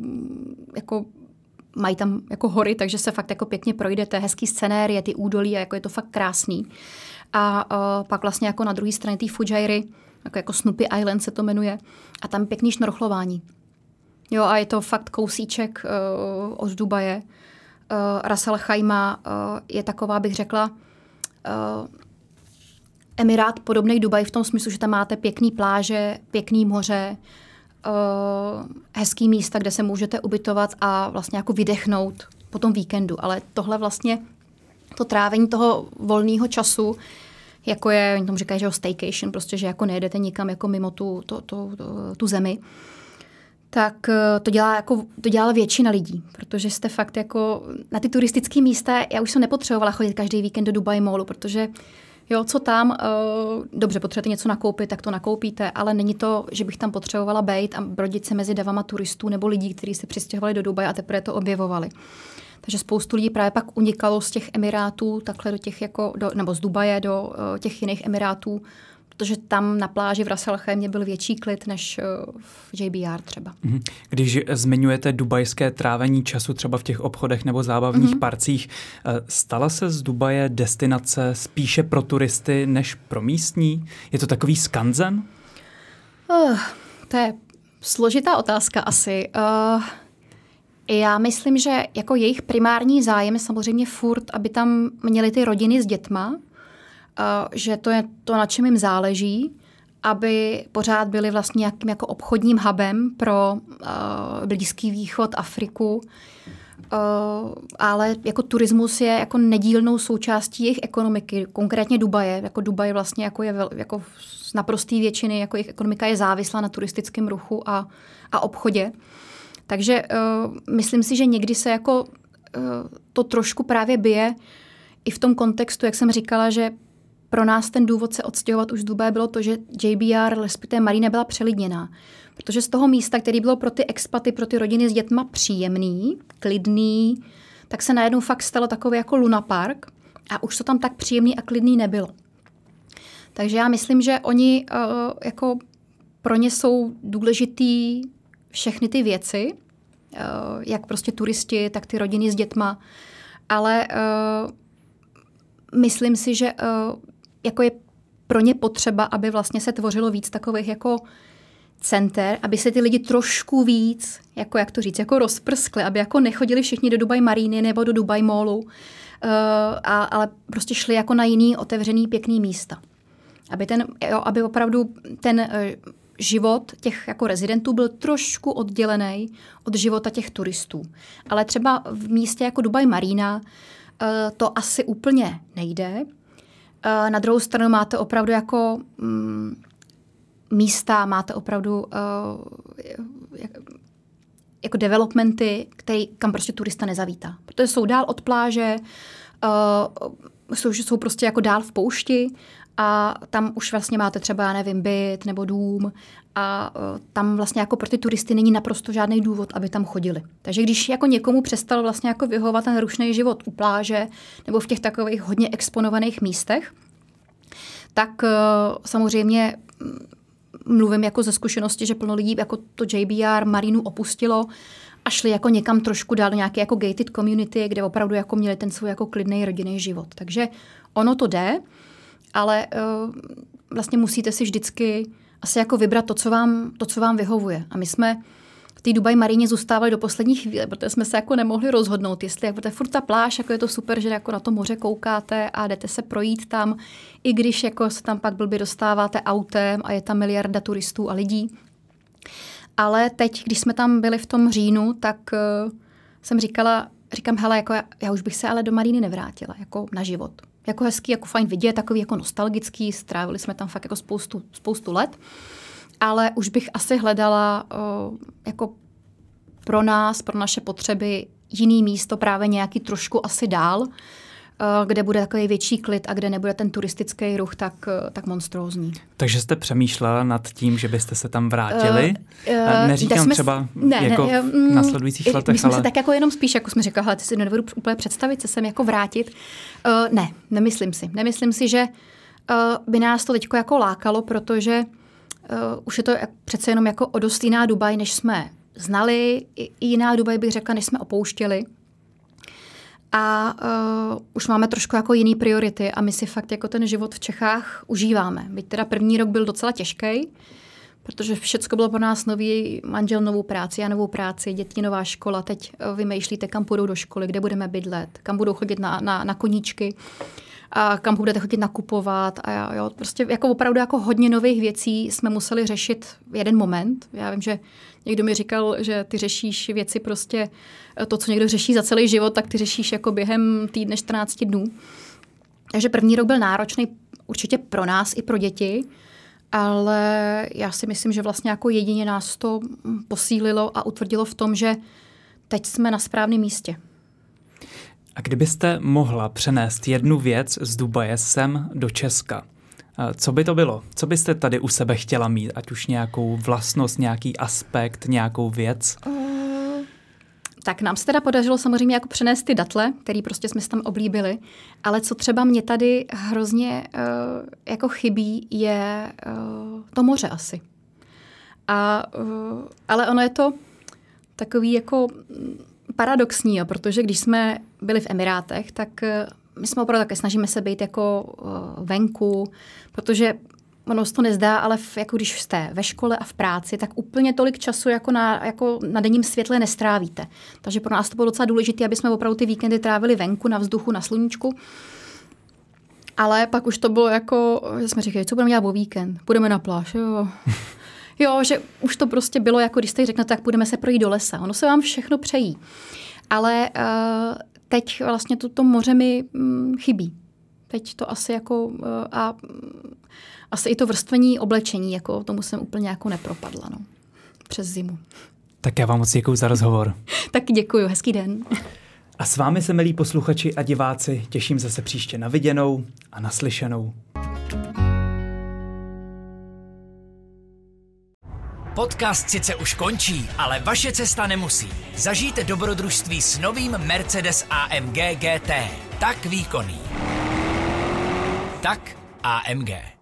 [SPEAKER 4] mají tam jako hory, takže se fakt jako pěkně projdete, hezký scenérie, ty údolí a jako je to fakt krásný. A pak vlastně jako na druhé straně té Fujairy, jako Snoopy Island se to jmenuje, a tam pěkný šnorchlování. Jo, a je to fakt kousíček od Dubaje. Ras Al Khaimah je taková, bych řekla, emirát podobný Dubaji v tom smyslu, že tam máte pěkný pláže, pěkný moře, hezký místa, kde se můžete ubytovat a vlastně jako vydechnout po tom víkendu. Ale tohle vlastně, to trávení toho volného času, jako je, oni tomu říkají, že staycation, prostě, že jako nejedete nikam jako mimo tu zemi, tak to dělala většina lidí, protože jste fakt jako na ty turistické místa, já už jsem nepotřebovala chodit každý víkend do Dubai Mallu, protože jo, co tam, dobře, potřebujete něco nakoupit, tak to nakoupíte, ale není to, že bych tam potřebovala bejt a brodit se mezi davama turistů nebo lidí, kteří se přistěhovali do Dubaje a teprve to objevovali. Takže spoustu lidí právě pak unikalo z těch emirátů, takhle do těch nebo z Dubaje do těch jiných emirátů, protože tam na pláži v Ras Al Khaimě byl větší klid než v JBR třeba.
[SPEAKER 3] Když zmiňujete dubajské trávení času třeba v těch obchodech nebo zábavních parcích, stala se z Dubaje destinace spíše pro turisty než pro místní? Je to takový skanzen?
[SPEAKER 4] To je složitá otázka asi. Já myslím, že jako jejich primární zájem je samozřejmě furt, aby tam měli ty rodiny s dětma, že to je to, na čem jim záleží, aby pořád byli vlastně nějakým jako obchodním hubem pro Blízký východ, Afriku. ale jako turismus je jako nedílnou součástí jejich ekonomiky, konkrétně Dubaje. Jako Dubaj vlastně jako z naprosté většiny jako jejich ekonomika je závislá na turistickém ruchu a obchodě. Takže myslím si, že někdy se jako to trošku právě bije i v tom kontextu, jak jsem říkala, že pro nás ten důvod se odstěhovat už z Dubaje bylo to, že JBR, respektive Marina, byla přelidněná. Protože z toho místa, který bylo pro ty expaty, pro ty rodiny s dětma příjemný, klidný, tak se najednou fakt stalo takový jako lunapark a už to tam tak příjemný a klidný nebylo. Takže já myslím, že oni jako pro ně jsou důležitý všechny ty věci, jak prostě turisti, tak ty rodiny s dětma, ale myslím si, že jako je pro ně potřeba, aby vlastně se tvořilo víc takových jako center, aby se ty lidi trošku víc, jako jak to říct, jako rozprskli, aby jako nechodili všichni do Dubai Mariny nebo do Dubai Mallu, ale prostě šli jako na jiný otevřený pěkný místa. Aby opravdu ten život těch jako rezidentů byl trošku oddělený od života těch turistů. Ale třeba v místě jako Dubai Marina to asi úplně nejde. Na druhou stranu máte opravdu jako místa, máte opravdu jako developmenty, kam prostě turista nezavítá. Protože jsou dál od pláže, jsou prostě jako dál v poušti a tam už vlastně máte třeba, já nevím, byt nebo dům a tam vlastně jako pro ty turisty není naprosto žádný důvod, aby tam chodili. Takže když jako někomu přestal vlastně jako vyhovovat ten rušný život u pláže nebo v těch takových hodně exponovaných místech, tak samozřejmě mluvím jako ze zkušenosti, že plno lidí jako to JBR Marinu opustilo a šli jako někam trošku dál do nějaké jako gated community, kde opravdu jako měli ten svůj jako klidný rodinný život. Takže ono to jde, ale vlastně musíte si vždycky asi jako vybrat to, co vám vyhovuje. A my jsme v té Dubai Marině zůstávali do poslední chvíle, protože jsme se jako nemohli rozhodnout, jestli jako to je furt ta pláž, jako je to super, že jako na to moře koukáte a jdete se projít tam, i když jako se tam pak blbě dostáváte autem a je tam miliarda turistů a lidí. Ale teď, když jsme tam byli v tom říjnu, tak jsem říkám, hele, jako já už bych se ale do Mariny nevrátila, jako na život. Jako hezký, jako fajn vidět, takový jako nostalgický, strávili jsme tam fakt jako spoustu let. Ale už bych asi hledala jako pro nás, pro naše potřeby jiný místo, právě nějaký trošku asi dál, kde bude takový větší klid a kde nebude ten turistický ruch tak monstrózní.
[SPEAKER 3] Takže jste přemýšlela nad tím, že byste se tam vrátili? Neříkám třeba v následujících letech,
[SPEAKER 4] my jsme se tak jako jenom spíš, jako jsme říkali, ty si nedovedu úplně představit se sem jako vrátit. Nemyslím si. Nemyslím si, že by nás to teďko jako lákalo, protože už je to přece jenom jako o dost jiná Dubaj, než jsme znali. I jiná Dubaj bych řekla, než jsme opouštěli. A už máme trošku jako jiný priority a my si fakt jako ten život v Čechách užíváme. Byť teda první rok byl docela těžkej, protože všecko bylo pro nás nový, manžel novou práci, já novou práci, děti nová škola. Teď vymýšlíte, kam půjdou do školy, kde budeme bydlet, kam budou chodit na koníčky, a kam budete chodit nakupovat. A jo, prostě jako opravdu jako hodně nových věcí jsme museli řešit v jeden moment. Já vím, že někdo mi říkal, že ty řešíš věci prostě, to, co někdo řeší za celý život, tak ty řešíš jako během týdne 14 dnů. Takže první rok byl náročný určitě pro nás i pro děti, ale já si myslím, že vlastně jako jedině nás to posílilo a utvrdilo v tom, že teď jsme na správném místě.
[SPEAKER 3] A kdybyste mohla přenést jednu věc z Dubaje sem do Česka, co by to bylo? Co byste tady u sebe chtěla mít? Ať už nějakou vlastnost, nějaký aspekt, nějakou věc?
[SPEAKER 4] Tak nám se teda podařilo samozřejmě jako přenést ty datle, který prostě jsme si tam oblíbili, ale co třeba mě tady hrozně jako chybí, je to moře asi. Ale ono je to takový jako paradoxní, protože když jsme byli v Emirátech, tak my jsme opravdu také snažíme se být jako venku, protože ono se to nezdá, ale jako když jste ve škole a v práci, tak úplně tolik času jako na denním světle nestrávíte. Takže pro nás to bylo docela důležité, aby jsme opravdu ty víkendy trávili venku, na vzduchu, na sluníčku. Ale pak už to bylo jako, že jsme říkali, co budeme dělat o víkend? Půjdeme na pláž, jo. Jo, že už to prostě bylo, jako když jste řeknete, tak půjdeme se projít do lesa. Ono se vám všechno přejí. Ale teď vlastně to moře mi chybí. Teď to asi jako a asi i to vrstvení oblečení, jako tomu jsem úplně jako nepropadla, no. Přes zimu.
[SPEAKER 3] Tak já vám moc děkuju za rozhovor.
[SPEAKER 4] Tak děkuju, hezký den.
[SPEAKER 3] A s vámi se, milí posluchači a diváci, těším zase příště na viděnou a naslyšenou.
[SPEAKER 1] Podcast sice už končí, ale vaše cesta nemusí. Zažijte dobrodružství s novým Mercedes AMG GT. Tak výkonný. Tak AMG.